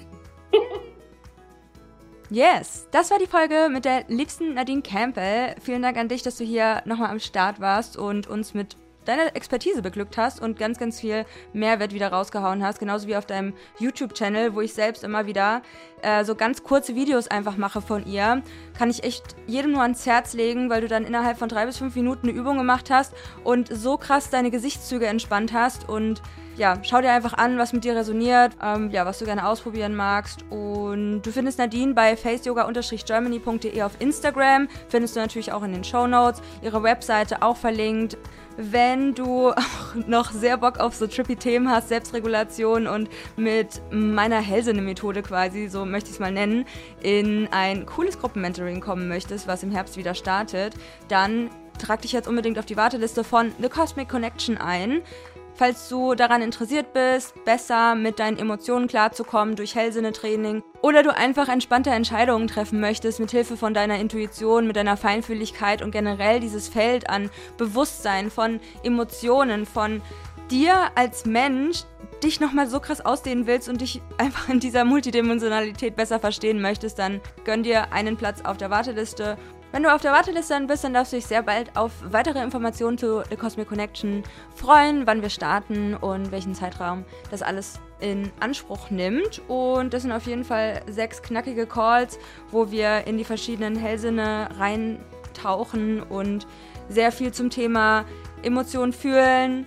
Yes, das war die Folge mit der liebsten Nadine Campbell. Vielen Dank an dich, dass du hier nochmal am Start warst und uns mit deiner Expertise beglückt hast und ganz, ganz viel Mehrwert wieder rausgehauen hast. Genauso wie auf deinem YouTube-Channel, wo ich selbst immer wieder äh, so ganz kurze Videos einfach mache von ihr. Kann ich echt jedem nur ans Herz legen, weil du dann innerhalb von drei bis fünf Minuten eine Übung gemacht hast und so krass deine Gesichtszüge entspannt hast. Und ja, schau dir einfach an, was mit dir resoniert, ähm, ja, was du gerne ausprobieren magst. Und du findest Nadine bei face yoga germany punkt de auf Instagram. Findest du natürlich auch in den Shownotes. Ihre Webseite auch verlinkt. Wenn du auch noch sehr Bock auf so trippy Themen hast, Selbstregulation und mit meiner Hellsinne-Methode quasi, so möchte ich es mal nennen, in ein cooles Gruppenmentoring kommen möchtest, was im Herbst wieder startet, dann trag dich jetzt unbedingt auf die Warteliste von The Cosmic Connection ein. Falls du daran interessiert bist, besser mit deinen Emotionen klarzukommen durch Hellsinne-Training oder du einfach entspannte Entscheidungen treffen möchtest mit Hilfe von deiner Intuition, mit deiner Feinfühligkeit und generell dieses Feld an Bewusstsein, von Emotionen, von dir als Mensch, dich nochmal so krass ausdehnen willst und dich einfach in dieser Multidimensionalität besser verstehen möchtest, dann gönn dir einen Platz auf der Warteliste. Wenn du auf der Warteliste dann bist, dann darfst du dich sehr bald auf weitere Informationen zu The Cosmic Connection freuen, wann wir starten und welchen Zeitraum das alles in Anspruch nimmt. Und das sind auf jeden Fall sechs knackige Calls, wo wir in die verschiedenen Hellsinne reintauchen und sehr viel zum Thema Emotionen fühlen,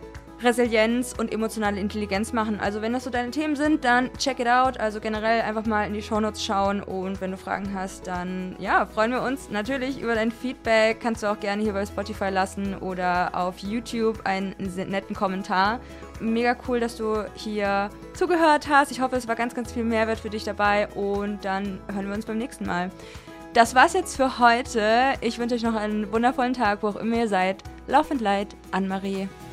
Resilienz und emotionale Intelligenz machen. Also wenn das so deine Themen sind, dann check it out. Also generell einfach mal in die Shownotes schauen und wenn du Fragen hast, dann ja, freuen wir uns natürlich über dein Feedback. Kannst du auch gerne hier bei Spotify lassen oder auf YouTube einen netten Kommentar. Mega cool, dass du hier zugehört hast. Ich hoffe, es war ganz, ganz viel Mehrwert für dich dabei und dann hören wir uns beim nächsten Mal. Das war's jetzt für heute. Ich wünsche euch noch einen wundervollen Tag, wo auch immer ihr seid. Love and Light, Anne-Marie.